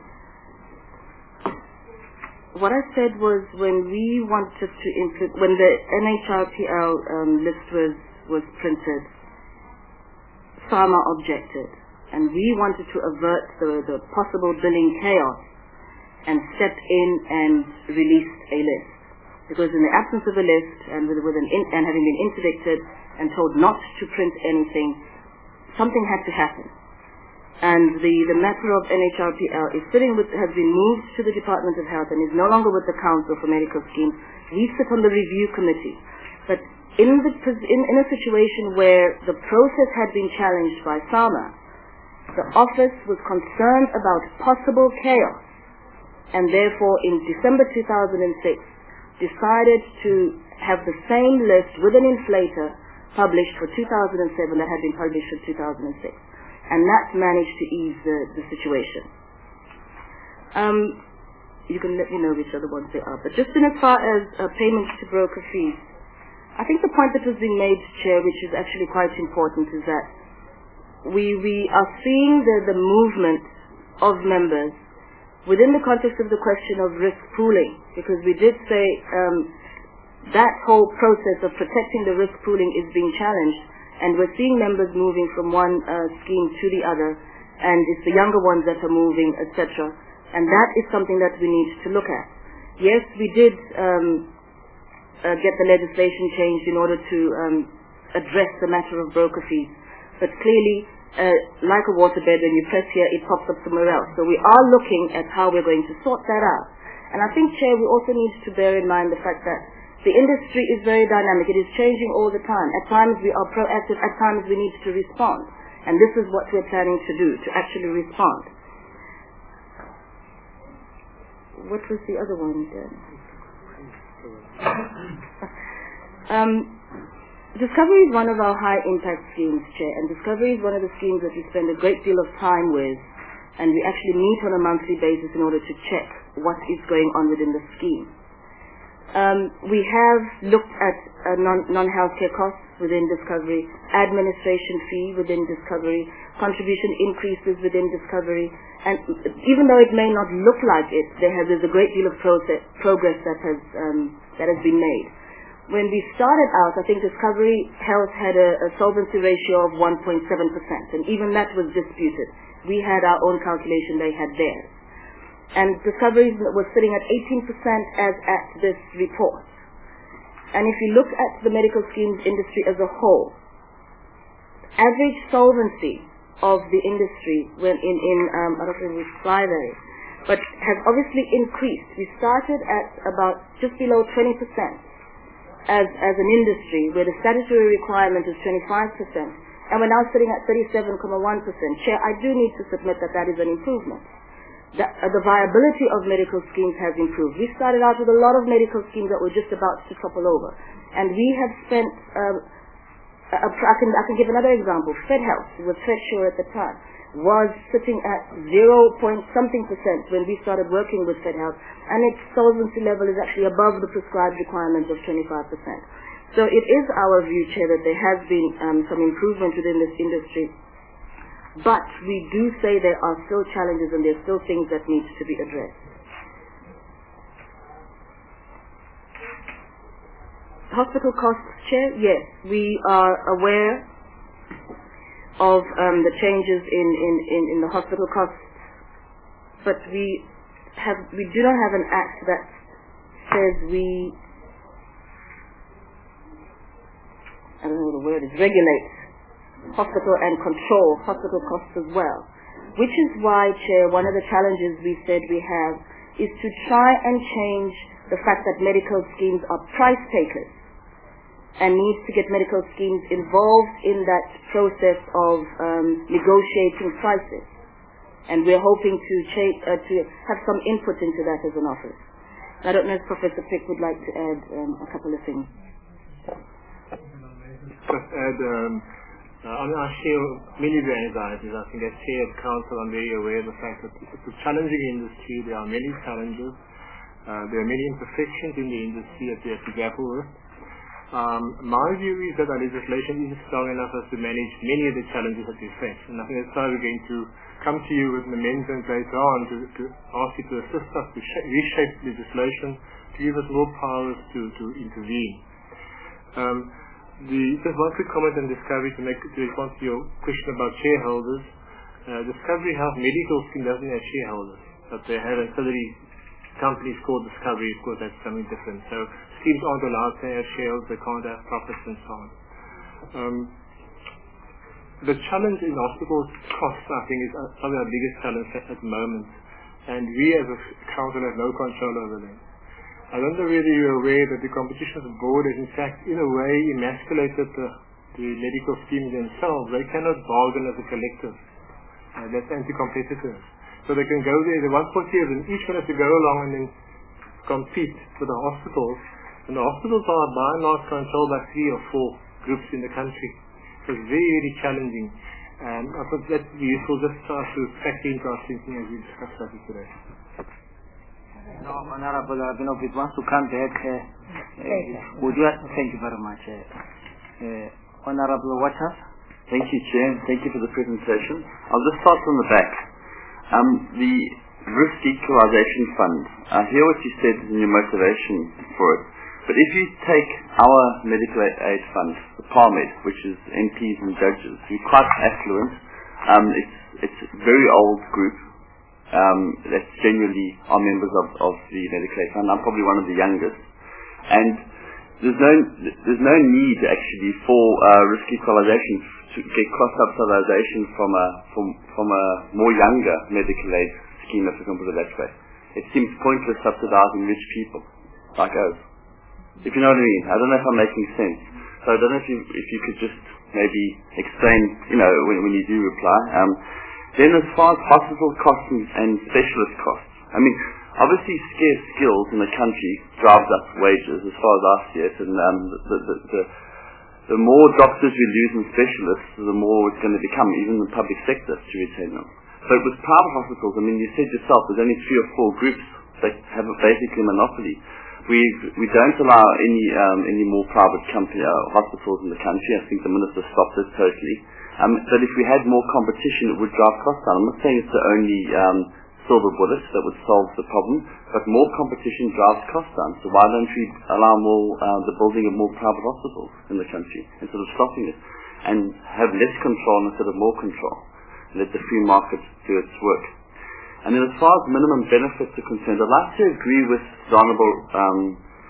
What I said was when we wanted to implement, when the N H R P L um, list was, was printed, SAMA objected, and we wanted to avert the, the possible billing chaos and stepped in and released a list. Because in the absence of a list and, with, with an in, and having been interdicted and told not to print anything, something had to happen. And the, the matter of N H R P L is sitting with, has been moved to the Department of Health and is no longer with the Council for Medical Schemes. We sit on the review committee. But in, the, in, in a situation where the process had been challenged by SAMA, the office was concerned about possible chaos, and therefore in December two thousand six decided to have the same list with an inflator published for two thousand seven that had been published for two thousand six. And that managed to ease the, the situation. Um, you can let me know which other ones they are. But just in as far as uh, payments to broker fees, I think the point that was being made, Chair, which is actually quite important, is that we, we are seeing the, the movement of members within the context of the question of risk pooling, because we did say um, that whole process of protecting the risk pooling is being challenged, and we're seeing members moving from one uh, scheme to the other, and it's the younger ones that are moving, et cetera. And that is something that we need to look at. Yes, we did um, uh, get the legislation changed in order to um, address the matter of broker fees, but clearly, uh, like a waterbed, when you press here, it pops up somewhere else. So we are looking at how we're going to sort that out. And I think, Chair, we also need to bear in mind the fact that the industry is very dynamic. It is changing all the time. At times we are proactive, at times we need to respond. And this is what we're planning to do, to actually respond. What was the other one then? um, Discovery is one of our high impact schemes, Chair, and Discovery is one of the schemes that we spend a great deal of time with, and we actually meet on a monthly basis in order to check what is going on within the scheme. Um, we have looked at uh, non, non-healthcare costs within Discovery, administration fee within Discovery, contribution increases within Discovery, and even though it may not look like it, there has, there's a great deal of process, progress that has, um, that has been made. When we started out, I think Discovery Health had a, a solvency ratio of one point seven percent, and even that was disputed. We had our own calculation, they had theirs. And Discovery was sitting at eighteen percent as at this report. And if you look at the medical schemes industry as a whole, average solvency of the industry when in, in um, I don't know which slide there is, but has obviously increased. We started at about just below twenty percent as, as an industry, where the statutory requirement is twenty-five percent, and we're now sitting at thirty-seven point one percent. Chair, I do need to submit that that is an improvement. The, uh, the viability of medical schemes has improved. We started out with a lot of medical schemes that were just about to topple over. And we have spent, um, a, a, I, can, I can give another example. FedHealth, with FedSure at the time, was sitting at zero point something percent when we started working with FedHealth, and its solvency level is actually above the prescribed requirements of twenty-five percent. So it is our view, Chair, that there has been um, some improvement within this industry. But we do say there are still challenges and there are still things that need to be addressed. Hospital costs, Chair, yes, we are aware of um, the changes in, in, in, in the hospital costs, but we have we do not have an act that says we, I don't know what the word is, regulate hospital and control hospital costs as well. Which is why, Chair, one of the challenges we said we have is to try and change the fact that medical schemes are price takers and needs to get medical schemes involved in that process of um, negotiating prices. And we're hoping to, cha- uh, to have some input into that as an office. I don't know if Professor Pick would like to add um, a couple of things. Just add, um, Uh, I mean, I share many of your anxieties. I think as Chair of Council, I'm very aware of the fact that it's a challenging industry. There are many challenges. Uh, there are many imperfections in the industry that we have to grapple with. Um, my view is that our legislation is strong enough as to manage many of the challenges that we face. And I think that's why we're going to come to you with an amendment later on to, to ask you to assist us to sh- reshape legislation, to give us more powers to, to intervene. Um, The, just one quick comment on Discovery to make to respond to your question about shareholders. Uh, Discovery Health Medical Scheme doesn't have shareholders, but they have ancillary companies called Discovery. Of course, that's something different. So schemes aren't allowed to have shareholders; they can't have profits and so on. Um, the challenge in hospital costs, I think, is probably our biggest challenge at the moment, and we as a council have no control over them. I don't know whether you're aware that the Competition Board has in fact in a way emasculated the, the medical schemes themselves. They cannot bargain as a collective. Uh, that's anti-competitive. So they can go there, the one forty of them, each one has to go along and then compete with the hospitals. And the hospitals are by and large controlled by three or four groups in the country. So it's very, very challenging. And I thought that would be useful just for us to factor into our thinking as we discuss that today. No, Honorable Abinov, wants to come back. Uh, uh, would you, thank you very much. Uh, uh, Honorable Waters. Thank you, Chair. Thank you for the presentation. I'll just start from the back. Um, the Risk Equalisation Fund. I hear what you said in your motivation for it. But if you take our medical aid fund, the PARMED, which is M Ps and judges, we're quite affluent. Um, it's, it's a very old group. Um, that's genuinely are members of, of the medical aid fund. I'm probably one of the youngest, and there's no there's no need actually for uh, risk equalisation to get cross subsidisation from a from from a more younger medical aid scheme, if we can put it that way. It seems pointless subsidising rich people like us, if you know what I mean. I don't know if I'm making sense. So I don't know if you if you could just maybe explain, you know, when, when you do reply. Um, then as far as hospital costs and, and specialist costs, I mean, obviously scarce skills in the country drives up wages as far as I see it, and um, the, the, the, the more doctors we lose and specialists, the more it's going to become, even in the public sector, to retain them. But with private hospitals, I mean, you said yourself, there's only three or four groups that have a basically a monopoly. We we don't allow any um, any more private company uh, hospitals in the country. I think the minister stopped it totally. Um, but if we had more competition, it would drive costs down. I'm not saying it's the only um, silver bullet that would solve the problem, but more competition drives costs down. So why don't we allow more uh, the building of more private hospitals in the country instead of stopping it, and have less control instead of more control? Let the free market do its work. And then as far as minimum benefits are concerned, I'd like to agree with the Honourable um,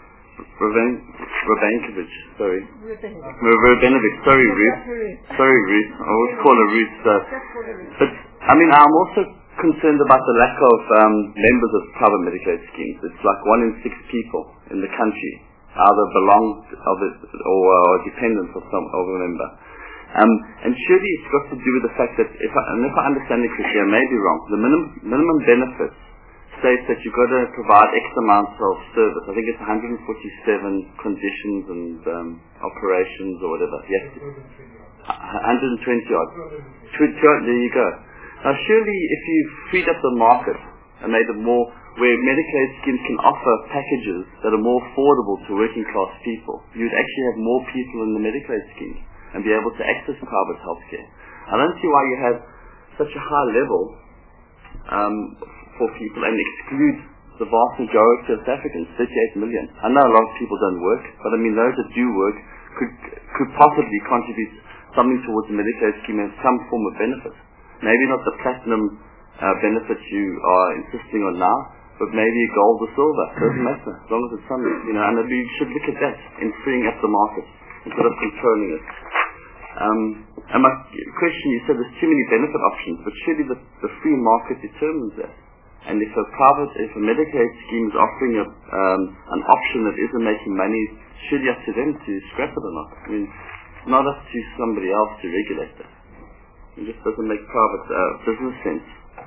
Rabankovic, sorry. Rabankovic, sorry Ruth. Sorry Ruth, I always call her Ruth. So. But, I mean, I'm also concerned about the lack of um, members of private Medicaid schemes. It's like one in six people in the country either belong of it or are dependent of some of a member. Um, and surely it's got to do with the fact that, if I, and if I understand it correctly, I may be wrong, the minimum, minimum benefits states that you've got to provide X amount of service. I think it's one hundred forty-seven conditions and um, operations or whatever. Yes, one hundred twenty odd. There you go. Now surely if you freed up the market and made it more, where Medicaid schemes can offer packages that are more affordable to working class people, you'd actually have more people in the Medicaid schemes and be able to access private healthcare. I don't see why you have such a high level um, for people and exclude the vast majority of South Africans, thirty-eight million. I know a lot of people don't work, but I mean those that do work could could possibly contribute something towards the Medicaid scheme and some form of benefit. Maybe not the platinum uh, benefits you are insisting on now, but maybe a gold or silver. It doesn't matter, as long as it's something, you know, and we should look at that in freeing up the market instead of controlling it. Um, and my question, you said there's too many benefit options, but surely the, the free market determines that. And if a private, if a Medicaid scheme is offering a, um, an option that isn't making money, should be up to them to scrap it or not. I mean, not up to somebody else to regulate that. It just doesn't make private uh, business sense.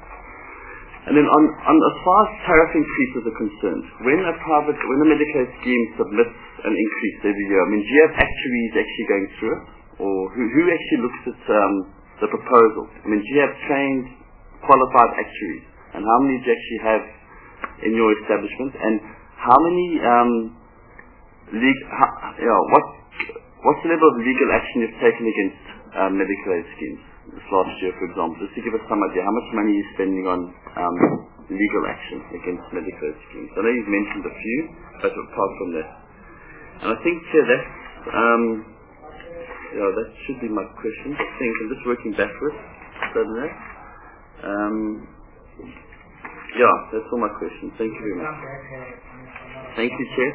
And then on, on as far as tariff increases are concerned, when a private, when a Medicaid scheme submits an increase every year, I mean, do you have actuaries actually going through it? Or who, who actually looks at um, the proposal? I mean, do you have trained, qualified actuaries? And how many do you actually have in your establishment? And how many, um, legal, how, you know, what, what's the level of legal action you've taken against uh, Medicaid schemes this last year, for example? Just to give us some idea, how much money you're spending on um, legal action against Medicaid schemes? I know you've mentioned a few, but apart from that. And I think yeah, that's, um, yeah, that should be my question. I think I'm just working backwards. That. Um, yeah, that's all my questions. Thank you very much. Thank you, Chair.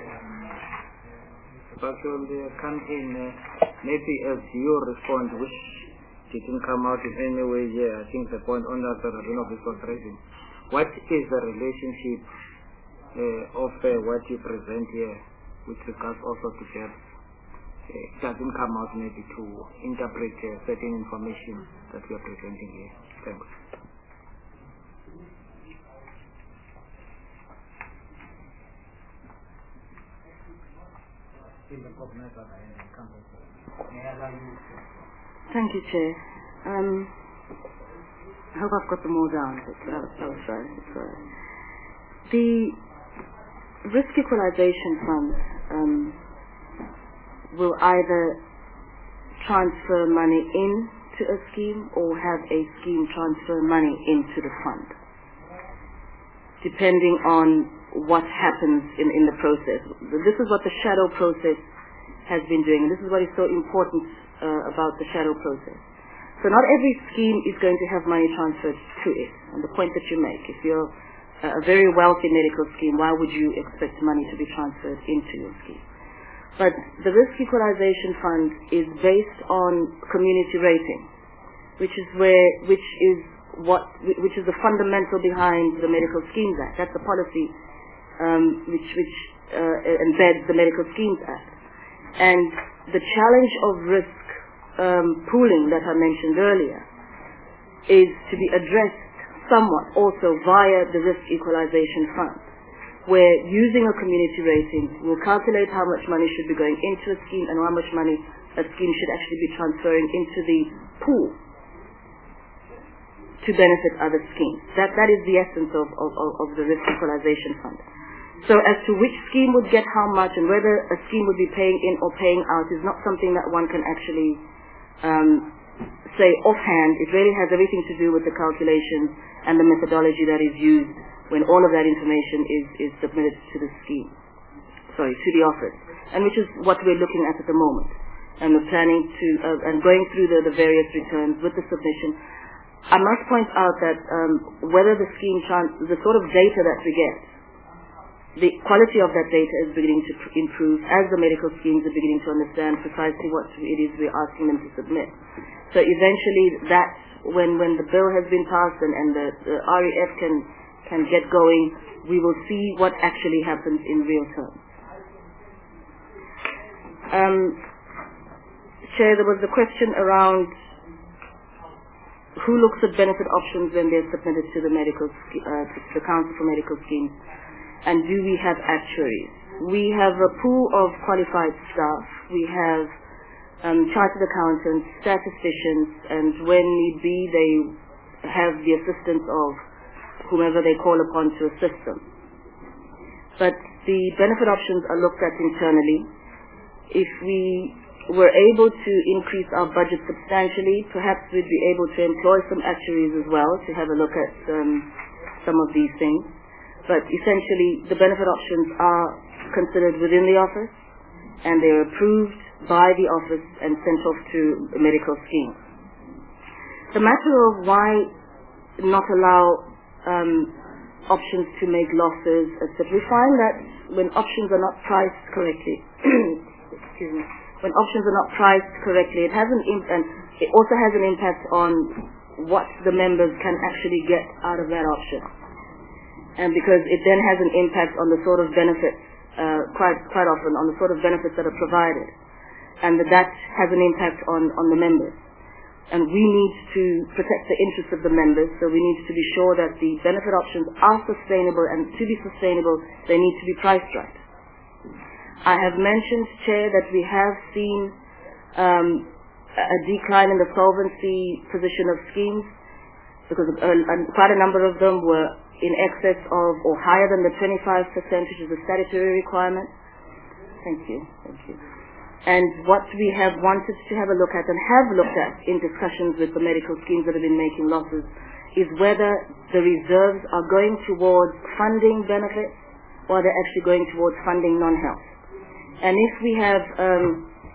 But will uh, come in, uh, maybe as you respond, which didn't come out in any way here, I think the point on that Rabinowitz was raising. What is the relationship uh, of uh, what you present here with regards also to death? It doesn't come out maybe to interpret uh, certain information that we are presenting here. Thanks. Thank you, Chair. Um, I hope I've got them all down. But, uh, oh, sorry. sorry. The risk equalization fund um, will either transfer money into a scheme or have a scheme transfer money into the fund, depending on what happens in, in the process. This is what the shadow process has been doing, and this is what is so important uh, about the shadow process. So not every scheme is going to have money transferred to it, and the point that you make, if you're a very wealthy medical scheme, why would you expect money to be transferred into your scheme? But the risk equalization fund is based on community rating, which is where, which is what, which is the fundamental behind the Medical Schemes Act. That's the policy um, which, which uh, embeds the Medical Schemes Act. And the challenge of risk um, pooling that I mentioned earlier is to be addressed somewhat also via the risk equalization fund, where using a community rating, we'll calculate how much money should be going into a scheme and how much money a scheme should actually be transferring into the pool to benefit other schemes. That, that is the essence of, of, of the risk equalization fund. So as to which scheme would get how much and whether a scheme would be paying in or paying out is not something that one can actually um, say offhand. It really has everything to do with the calculations and the methodology that is used when all of that information is, is submitted to the scheme, sorry, to the office, and which is what we're looking at at the moment. And we're planning to, uh, and going through the, the various returns with the submission. I must point out that um, whether the scheme, trans- the sort of data that we get, the quality of that data is beginning to pr- improve as the medical schemes are beginning to understand precisely what it is we're asking them to submit. So eventually that, when, when the bill has been passed and, and the, the R E F can, can get going, we will see what actually happens in real terms. Um, Chair, there was the question around who looks at benefit options when they're submitted to the medical, uh, to the Council for Medical Schemes, and do we have actuaries? We have a pool of qualified staff. We have um, chartered accountants, statisticians, and when need be, they have the assistance of whomever they call upon to assist them. But the benefit options are looked at internally. If we were able to increase our budget substantially, perhaps we'd be able to employ some actuaries as well to have a look at um, some of these things. But essentially, the benefit options are considered within the office, and they are approved by the office and sent off to the medical scheme. The matter of why not allow um, options to make losses, et cetera, we find that when options are not priced correctly, excuse me, when options are not priced correctly, it has an imp- and it also has an impact on what the members can actually get out of that option. And because it then has an impact on the sort of benefits, uh, quite quite often, on the sort of benefits that are provided. And that, that has an impact on, on the members. And we need to protect the interests of the members, so we need to be sure that the benefit options are sustainable, and to be sustainable, they need to be priced right. I have mentioned, Chair, that we have seen um, a decline in the solvency position of schemes because of, uh, quite a number of them were in excess of or higher than the twenty-five percent, which is the statutory requirement. Thank you. Thank you. And what we have wanted to have a look at and have looked at in discussions with the medical schemes that have been making losses is whether the reserves are going towards funding benefits or they're actually going towards funding non-health. And if we have, um,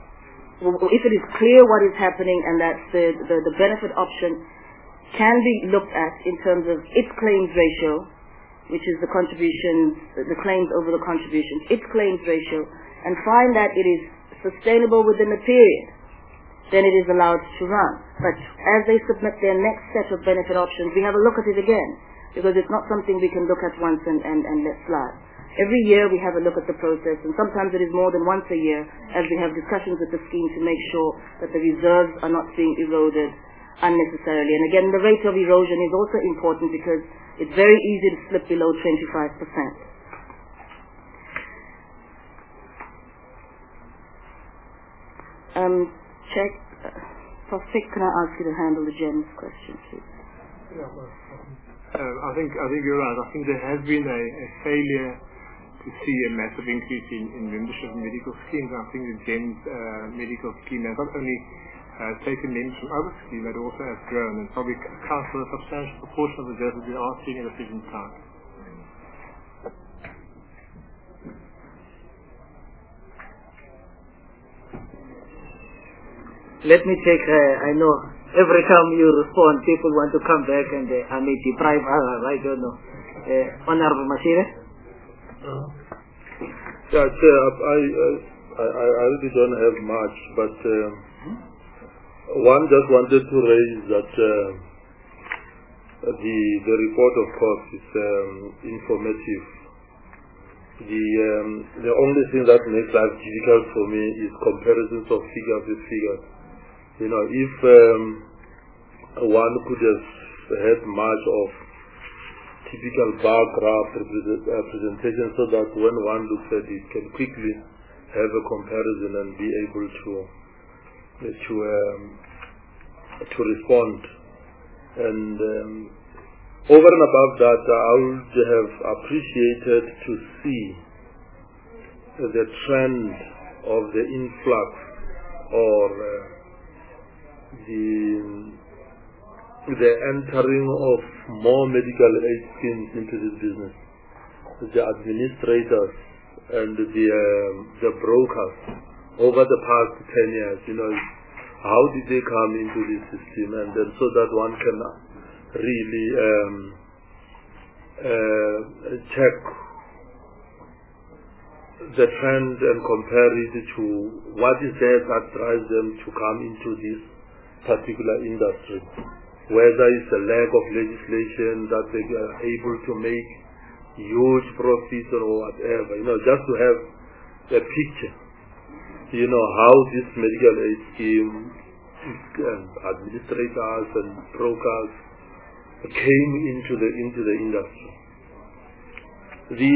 if it is clear what is happening and that the, the, the benefit option can be looked at in terms of its claims ratio, which is the contributions, the claims over the contributions, its claims ratio, and find that it is sustainable within a period, then it is allowed to run. But as they submit their next set of benefit options, we have a look at it again, because it's not something we can look at once and, and, and let slide. Every year we have a look at the process, and sometimes it is more than once a year as we have discussions with the scheme to make sure that the reserves are not being eroded unnecessarily. And again, the rate of erosion is also important because it's very easy to slip below twenty-five percent. Um, check. Uh, Professor, can I ask you to handle the GEMS question, please? Yeah, well, uh, I think I think you're right. I think there has been a, a failure to see a massive increase in, in membership in medical schemes. I think the GEMS uh, medical scheme has not only uh, taken names from other schemes, but also has grown and probably accounts for a substantial proportion of the deaths that we are seeing at the present time. Let me take, uh, I know every time you respond, people want to come back and uh, I may deprive others, I don't know. Uh, Honorable Mashire? Uh, yeah, Chair, I, I, I, I really don't have much, but um, one just wanted to raise that uh, the, the report, of course, is um, informative. The, um, the only thing that makes life difficult for me is comparisons of figures with figures. You know, if um, one could have had much of typical bar graph uh, presentation so that when one looks at it can quickly have a comparison and be able to uh, to um, to respond. And um, over and above that, I would have appreciated to see the trend of the influx or uh, the the entering of more medical aid schemes into this business. The administrators and the um, the brokers over the past ten years, you know, how did they come into this system, and then so that one can really um, uh, check the trend and compare it to what is there that drives them to come into this particular industry. Whether it's a lack of legislation that they are able to make huge profits or whatever, you know, just to have a picture, you know, how this medical aid scheme and administrators and brokers came into the into the industry. The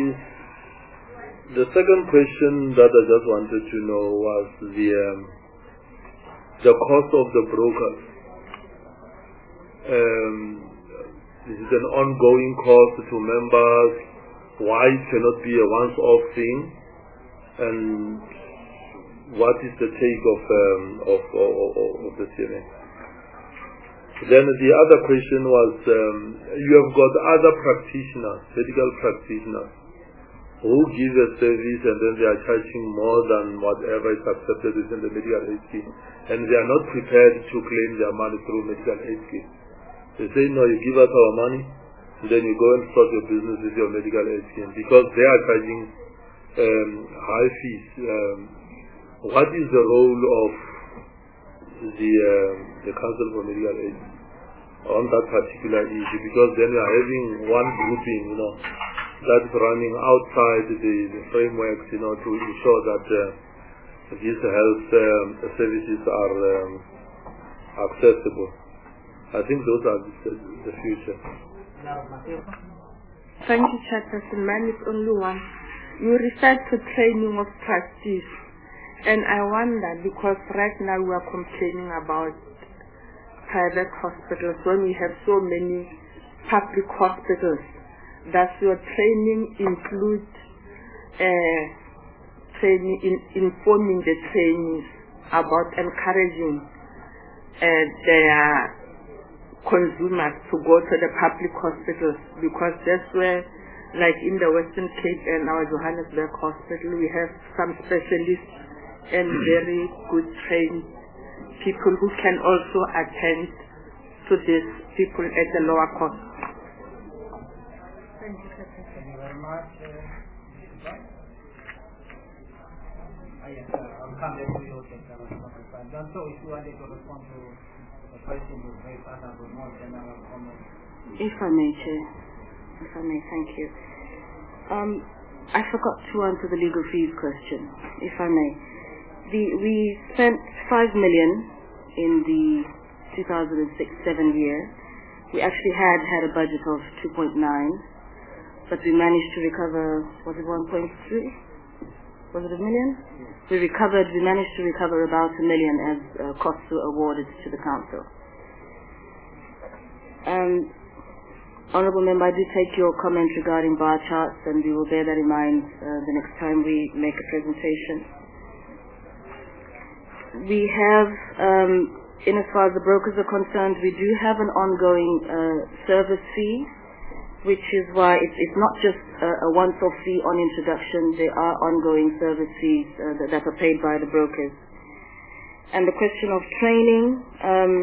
the second question that I just wanted to know was the um, the cost of the brokers. Um, this is an ongoing cost to members. Why it cannot be a once-off thing? And what is the take of um, of, of, of, of the C M A? Then the other question was, um, you have got other practitioners, medical practitioners, who give a service and then they are charging more than whatever is accepted within the medical aid scheme, and they are not prepared to claim their money through medical aid scheme. They say, no, you give us our money, and then you go and start your business with your medical aid scheme, because they are charging um, high fees. Um, what is the role of the uh, the Council for Medical Aid on that particular issue? Because then you are having one grouping, you know, that's running outside the, the frameworks, you know, to ensure that uh, these health um, services are um, accessible. I think those are the, the future. Thank you, Chairperson. Mine is only one. You referred to training of trustees, and I wonder, because right now we are complaining about private hospitals when we have so many public hospitals. Does your training include uh, training in informing the trainees about encouraging uh, their consumers to go to the public hospitals? Because that's where, like in the Western Cape and our Johannesburg hospital, we have some specialists and very good trained people who can also attend to these people at a lower cost. Thank you, Thank you very much. Uh, yes, uh, I'll come back to you, John. So if you wanted to respond to the question you raised, I have a more general comment. If I may, Chair. If I may, thank you. Um, I forgot to answer the legal fees question, if I may. The, we spent five million in the two thousand six seven year. We actually had had a budget of two point nine, but we managed to recover, was it one point three? Was it a million? We recovered, we managed to recover about a million as uh, costs were awarded to the council. Um, Honourable Member, I do take your comment regarding bar charts, and we will bear that in mind uh, the next time we make a presentation. We have, um, in as far as the brokers are concerned, we do have an ongoing uh, service fee, which is why it's, it's not just a, a once-off fee on introduction. There are ongoing service fees uh, that, that are paid by the brokers. And the question of training, um,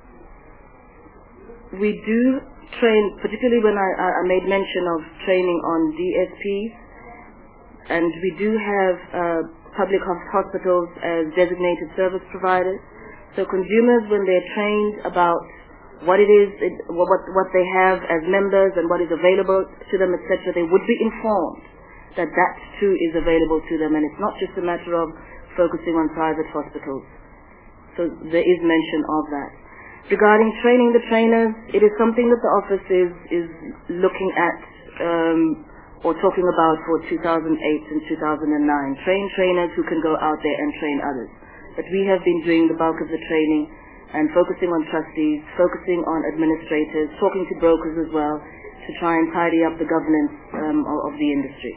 we do train, particularly when I, I made mention of training on D S Ps, and we do have uh, public hospitals as designated service providers. So consumers, when they're trained about what it is, it, what, what they have as members and what is available to them, et cetera, they would be informed that that too is available to them, and it's not just a matter of focusing on private hospitals. So there is mention of that. Regarding training the trainers, it is something that the office is, is looking at um, or talking about for two thousand eight and two thousand nine. Train trainers who can go out there and train others. But we have been doing the bulk of the training and focusing on trustees, focusing on administrators, talking to brokers as well to try and tidy up the governance um, of, of the industry.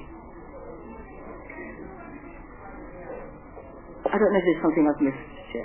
I don't know if there's something I've missed, Chair.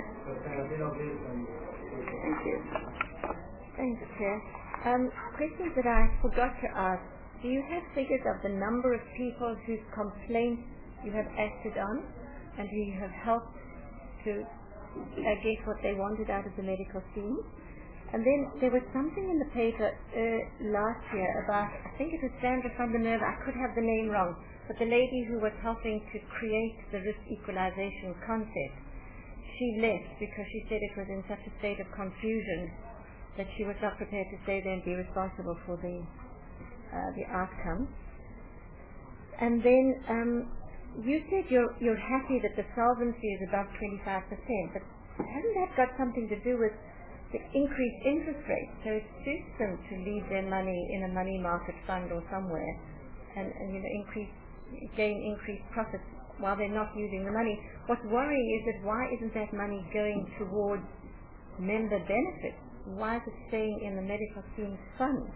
Thank you. Thanks, Chair. Um, questions that I forgot to ask. Do you have figures of the number of people whose complaints you have acted on and who you have helped to uh, get what they wanted out of the medical scheme? And then there was something in the paper uh, last year about, I think it was Sandra van der Merwe, I could have the name wrong, but the lady who was helping to create the risk equalization concept, she left because she said it was in such a state of confusion that she was not prepared to stay there and be responsible for the uh, the outcome. And then um, you said you're you're happy that the solvency is above twenty-five percent, but hasn't that got something to do with the increased interest rate? So it suits them to leave their money in a money market fund or somewhere and, and you know increase gain increased profits while they're not using the money. What's worrying is that why isn't that money going towards member benefits? Why is it staying in the medical scheme fund?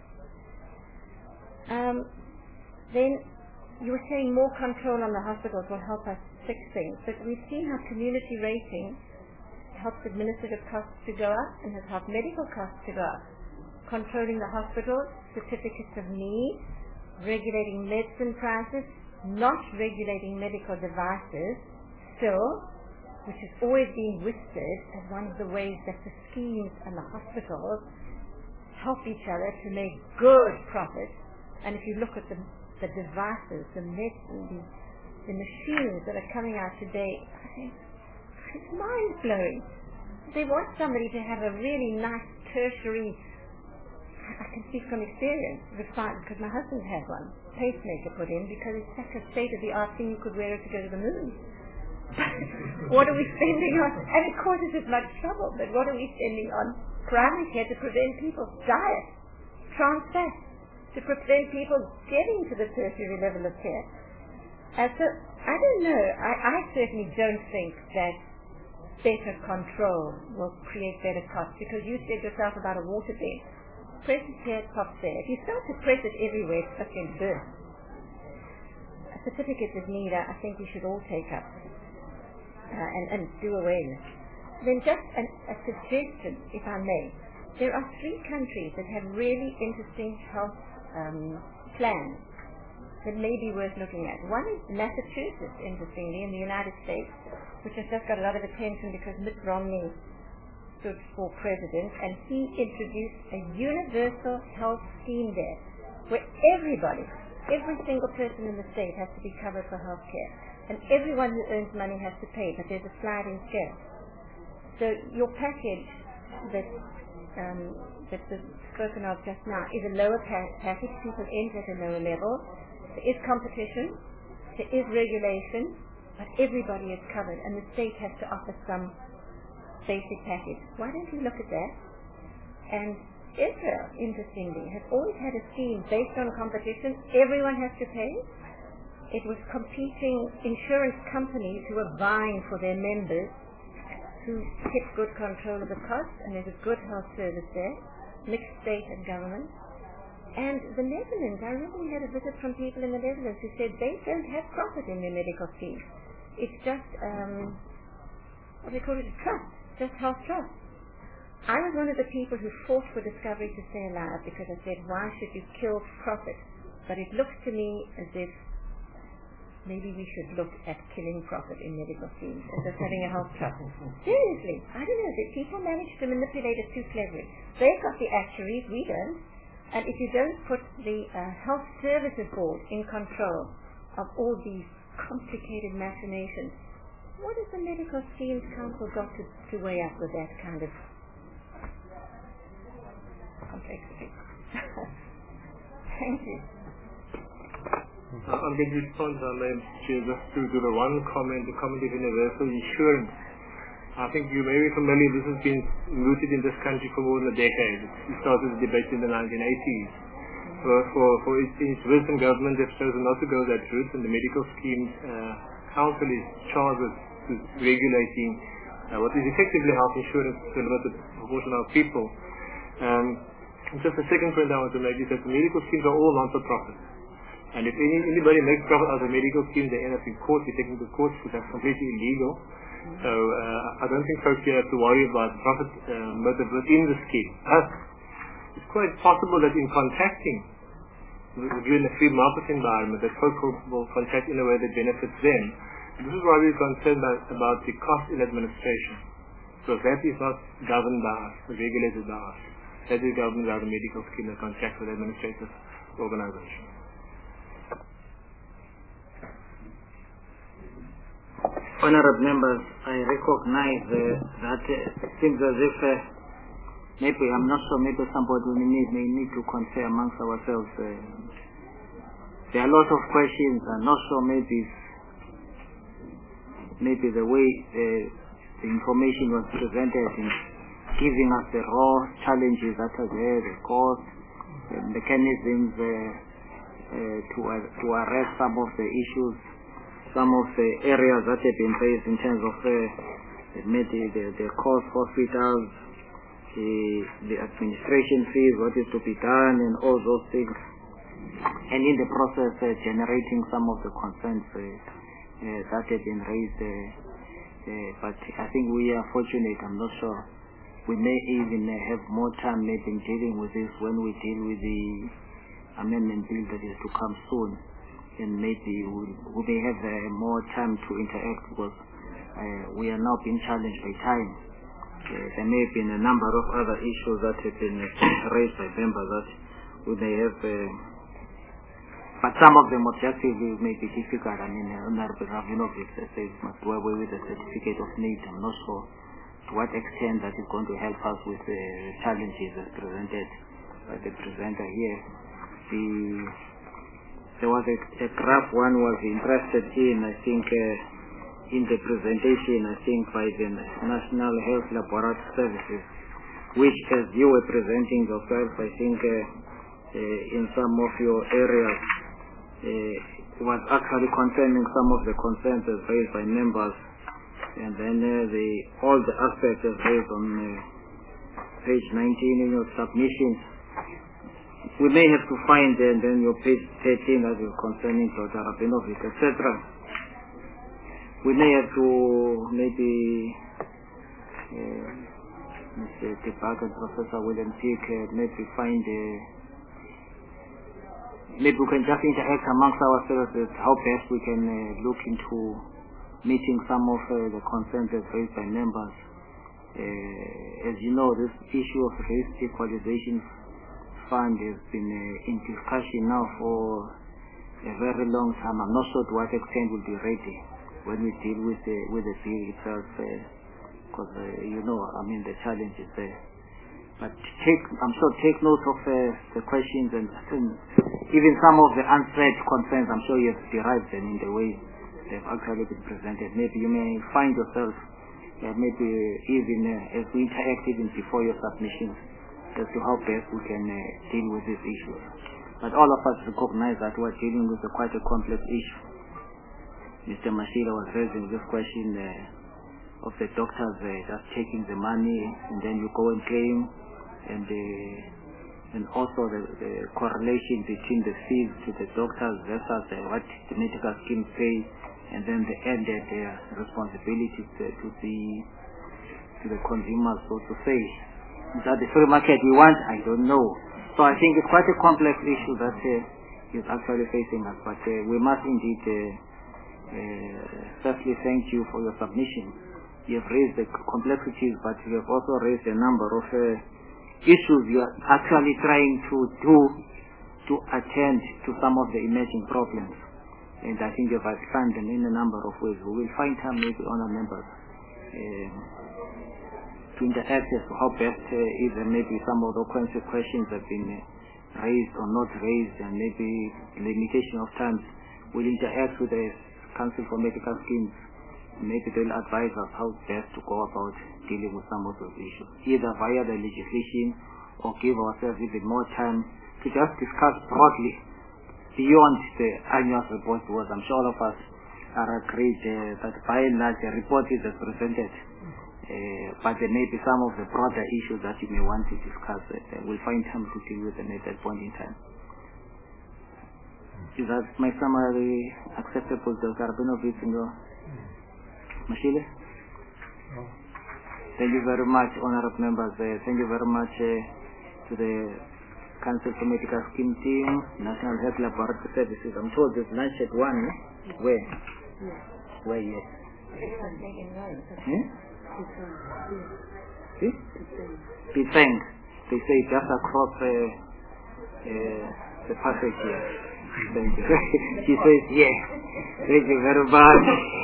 Um, then you were saying more control on the hospitals will help us fix things, but we've seen how community rating helps administrative costs to go up and has helped medical costs to go up. Controlling the hospitals, certificates of need, regulating medicine prices, not regulating medical devices, still, which has always been whispered as one of the ways that the schemes and the hospitals help each other to make good profits. And if you look at the, the devices, the medicine, the, the machines that are coming out today, I think it's mind-blowing. They want somebody to have a really nice tertiary, I can speak from experience, refined, because my husband had one, pacemaker put in because it's such a state-of-the-art thing you could wear it to go to the moon. What are we spending on? And it causes us much trouble, but what are we spending on primary care to prevent people's diet, trans fat, to prevent people getting to the tertiary level of care? And so, I don't know, I, I certainly don't think that better control will create better costs, because you said yourself about a water bed. Press it here, pop there. If you start to press it everywhere, it's just going to burst. A certificate of need, I think we should all take up uh, and, and do away with. Then just an, a suggestion, if I may. There are three countries that have really interesting health um, plans that may be worth looking at. One is Massachusetts, interestingly, in the United States, which has just got a lot of attention because Mitt Romney stood for president, and he introduced a universal health scheme there, where everybody, every single person in the state has to be covered for health care, and everyone who earns money has to pay, but there's a sliding scale. So your package that um, that was spoken of just now is a lower pa- package. People enter at a lower level. There is competition, there is regulation, but everybody is covered, and the state has to offer some basic package. Why don't you look at that? And Israel, interestingly, has always had a scheme based on competition. Everyone has to pay. It was competing insurance companies who were vying for their members, who kept good control of the cost, and there's a good health service there, mixed state and government. And the Netherlands, I remember we had a visit from people in the Netherlands who said they don't have profit in their medical scheme. It's just, um, what do they call it, a trust. Just health trust. I was one of the people who fought for Discovery to stay alive because I said, why should you kill profit? But it looks to me as if maybe we should look at killing profit in medical schemes and just having a health trust. Seriously, I don't know, the people manage to manipulate it too cleverly. They've got the actuaries, we don't. And if you don't put the uh, Health Services Board in control of all these complicated machinations, what has the Medical Schemes Council got to, to weigh up with that kind of complexity? Thank you. Uh, I'm going to respond on that, just to do the one comment, the comment of universal insurance. I think you may be familiar, this has been mooted in this country for more than a decade. It started the debate in the nineteen eighties. So for, for its, its wisdom, government have chosen not to go that route, and the medical scheme uh, council is charged with, with regulating uh, what is effectively health insurance to a limited proportion of people. Um, and just a second point I want to make is that the medical schemes are all non-for-profit. And if any, anybody makes profit out of a medical scheme, they end up in court, they take them to court because that's completely illegal. So uh, I don't think folks here have to worry about profit uh, motive within the scheme. But it's quite possible that in contracting, given a free market environment, that folks will contract in a way that benefits them. This is why we're concerned about, about the cost in administration. So that is not governed by us, regulated by us. That is governed by the medical scheme that contracts with administrative organizations. Honorable members, I recognize uh, that uh, it seems as if uh, maybe, I'm not sure, maybe somebody we need, may need to confer amongst ourselves. Uh, there are a lot of questions. I'm not sure maybe maybe the way uh, the information was presented in giving us the raw challenges that are there, the cost, the mechanisms uh, uh, to, uh, to arrest some of the issues, some of the areas that have been raised in terms of uh, the, the, the cost hospitals, the, the administration fees, what is to be done, and all those things. And in the process, uh, generating some of the concerns uh, uh, that have been raised. Uh, uh, but I think we are fortunate, I'm not sure. We may even uh, have more time maybe in dealing with this when we deal with the amendment bill that is to come soon. And maybe we'll, we may have uh, more time to interact because uh, we are now being challenged by time. Uh, there may have been a number of other issues that have been raised by members that we may have, uh, but some of them objectively may be difficult. I mean, uh, Honorable Ravinovich says must do away with the certificate of need. I'm not sure to what extent that is going to help us with the challenges as presented by the presenter here. The There was a, a graph one was interested in, I think, uh, in the presentation, I think, by the National Health Laboratory Services, which, as you were presenting yourself, I think, uh, uh, in some of your areas, uh, was actually concerning some of the concerns as raised by members, and then uh, the all the aspects as raised on uh, page nineteen in your submissions. We may have to find uh, then your page thirteen that is concerning Doctor Rabinovich, et cetera. We may have to maybe uh, Mister Tibak and Professor William Peake uh, maybe find uh, maybe we can just interact amongst ourselves as how best we can uh, look into meeting some of uh, the concerns raised by members. Uh, as you know, this issue of race equalization fund has been uh, in discussion now for a very long time. I'm not sure to what extent we'll be ready when we deal with the with the bill itself, because uh, uh, you know, I mean, the challenge is there. But take, I'm sure, take note of uh, the questions and, and even some of the unanswered concerns. I'm sure you have derived them in the way they've actually been presented. Maybe you may find yourself, uh, maybe even uh, as we interact even before your submissions, as to how best we can uh, deal with these issues. But all of us recognize that we're dealing with a quite a complex issue. Mister Mashila was raising this question uh, of the doctors uh, just taking the money and then you go and claim, and uh, and also the, the correlation between the fees to the doctors versus uh, what the medical schemes pay, and then the ended uh, responsibilities uh, to the to the consumers, so to say. Is that the free market we want? I don't know. So I think it's quite a complex issue that uh, is actually facing us. But uh, we must indeed uh, uh, firstly thank you for your submission. You have raised the complexities, but you have also raised a number of uh, issues you are actually trying to do to attend to some of the emerging problems. And I think you have expanded them in a number of ways. We will find time maybe on our members uh, to interact as to how best uh, even maybe some of the questions have been uh, raised or not raised, and maybe limitation of times will interact with the Council for Medical Schemes maybe they'll advise us how best to go about dealing with some of those issues, either via the legislation or give ourselves even more time to just discuss broadly beyond the annual report, because I'm sure all of us are agreed uh, that by and large the report is as presented, uh, but there may be some of the broader issues that you may want to discuss. Uh, we'll find time to deal with them at that point in time. Is that my summary acceptable to Carbinovic and Mashile? No. Thank you very much, honorable members. Uh, thank you very much uh, to the Council for Medical Scheme Team, National Health Laboratory Services. I'm told there's lunch at one. Eh? Where? Yes. Where, yes? Hmm? See? Be thanked. They say just across uh, uh, the passage here. Thank you. She says yes. Thank you very much.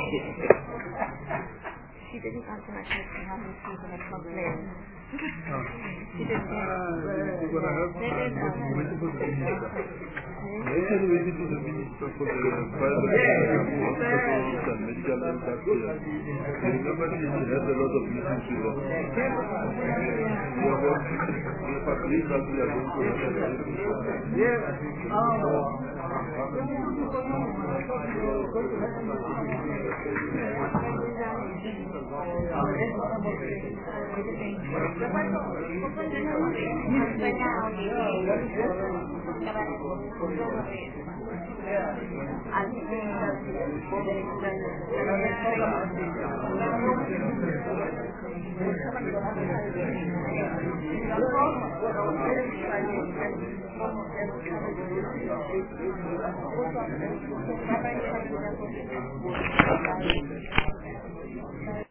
She didn't answer my question. How many people have complained? She didn't get We're going to have multiple ministers. Later we need to the minister for the private hospitals and medical industry. Remember, she has a lot of meetings with them. We have agreed that we are going to have a meeting. Yes. Thank you.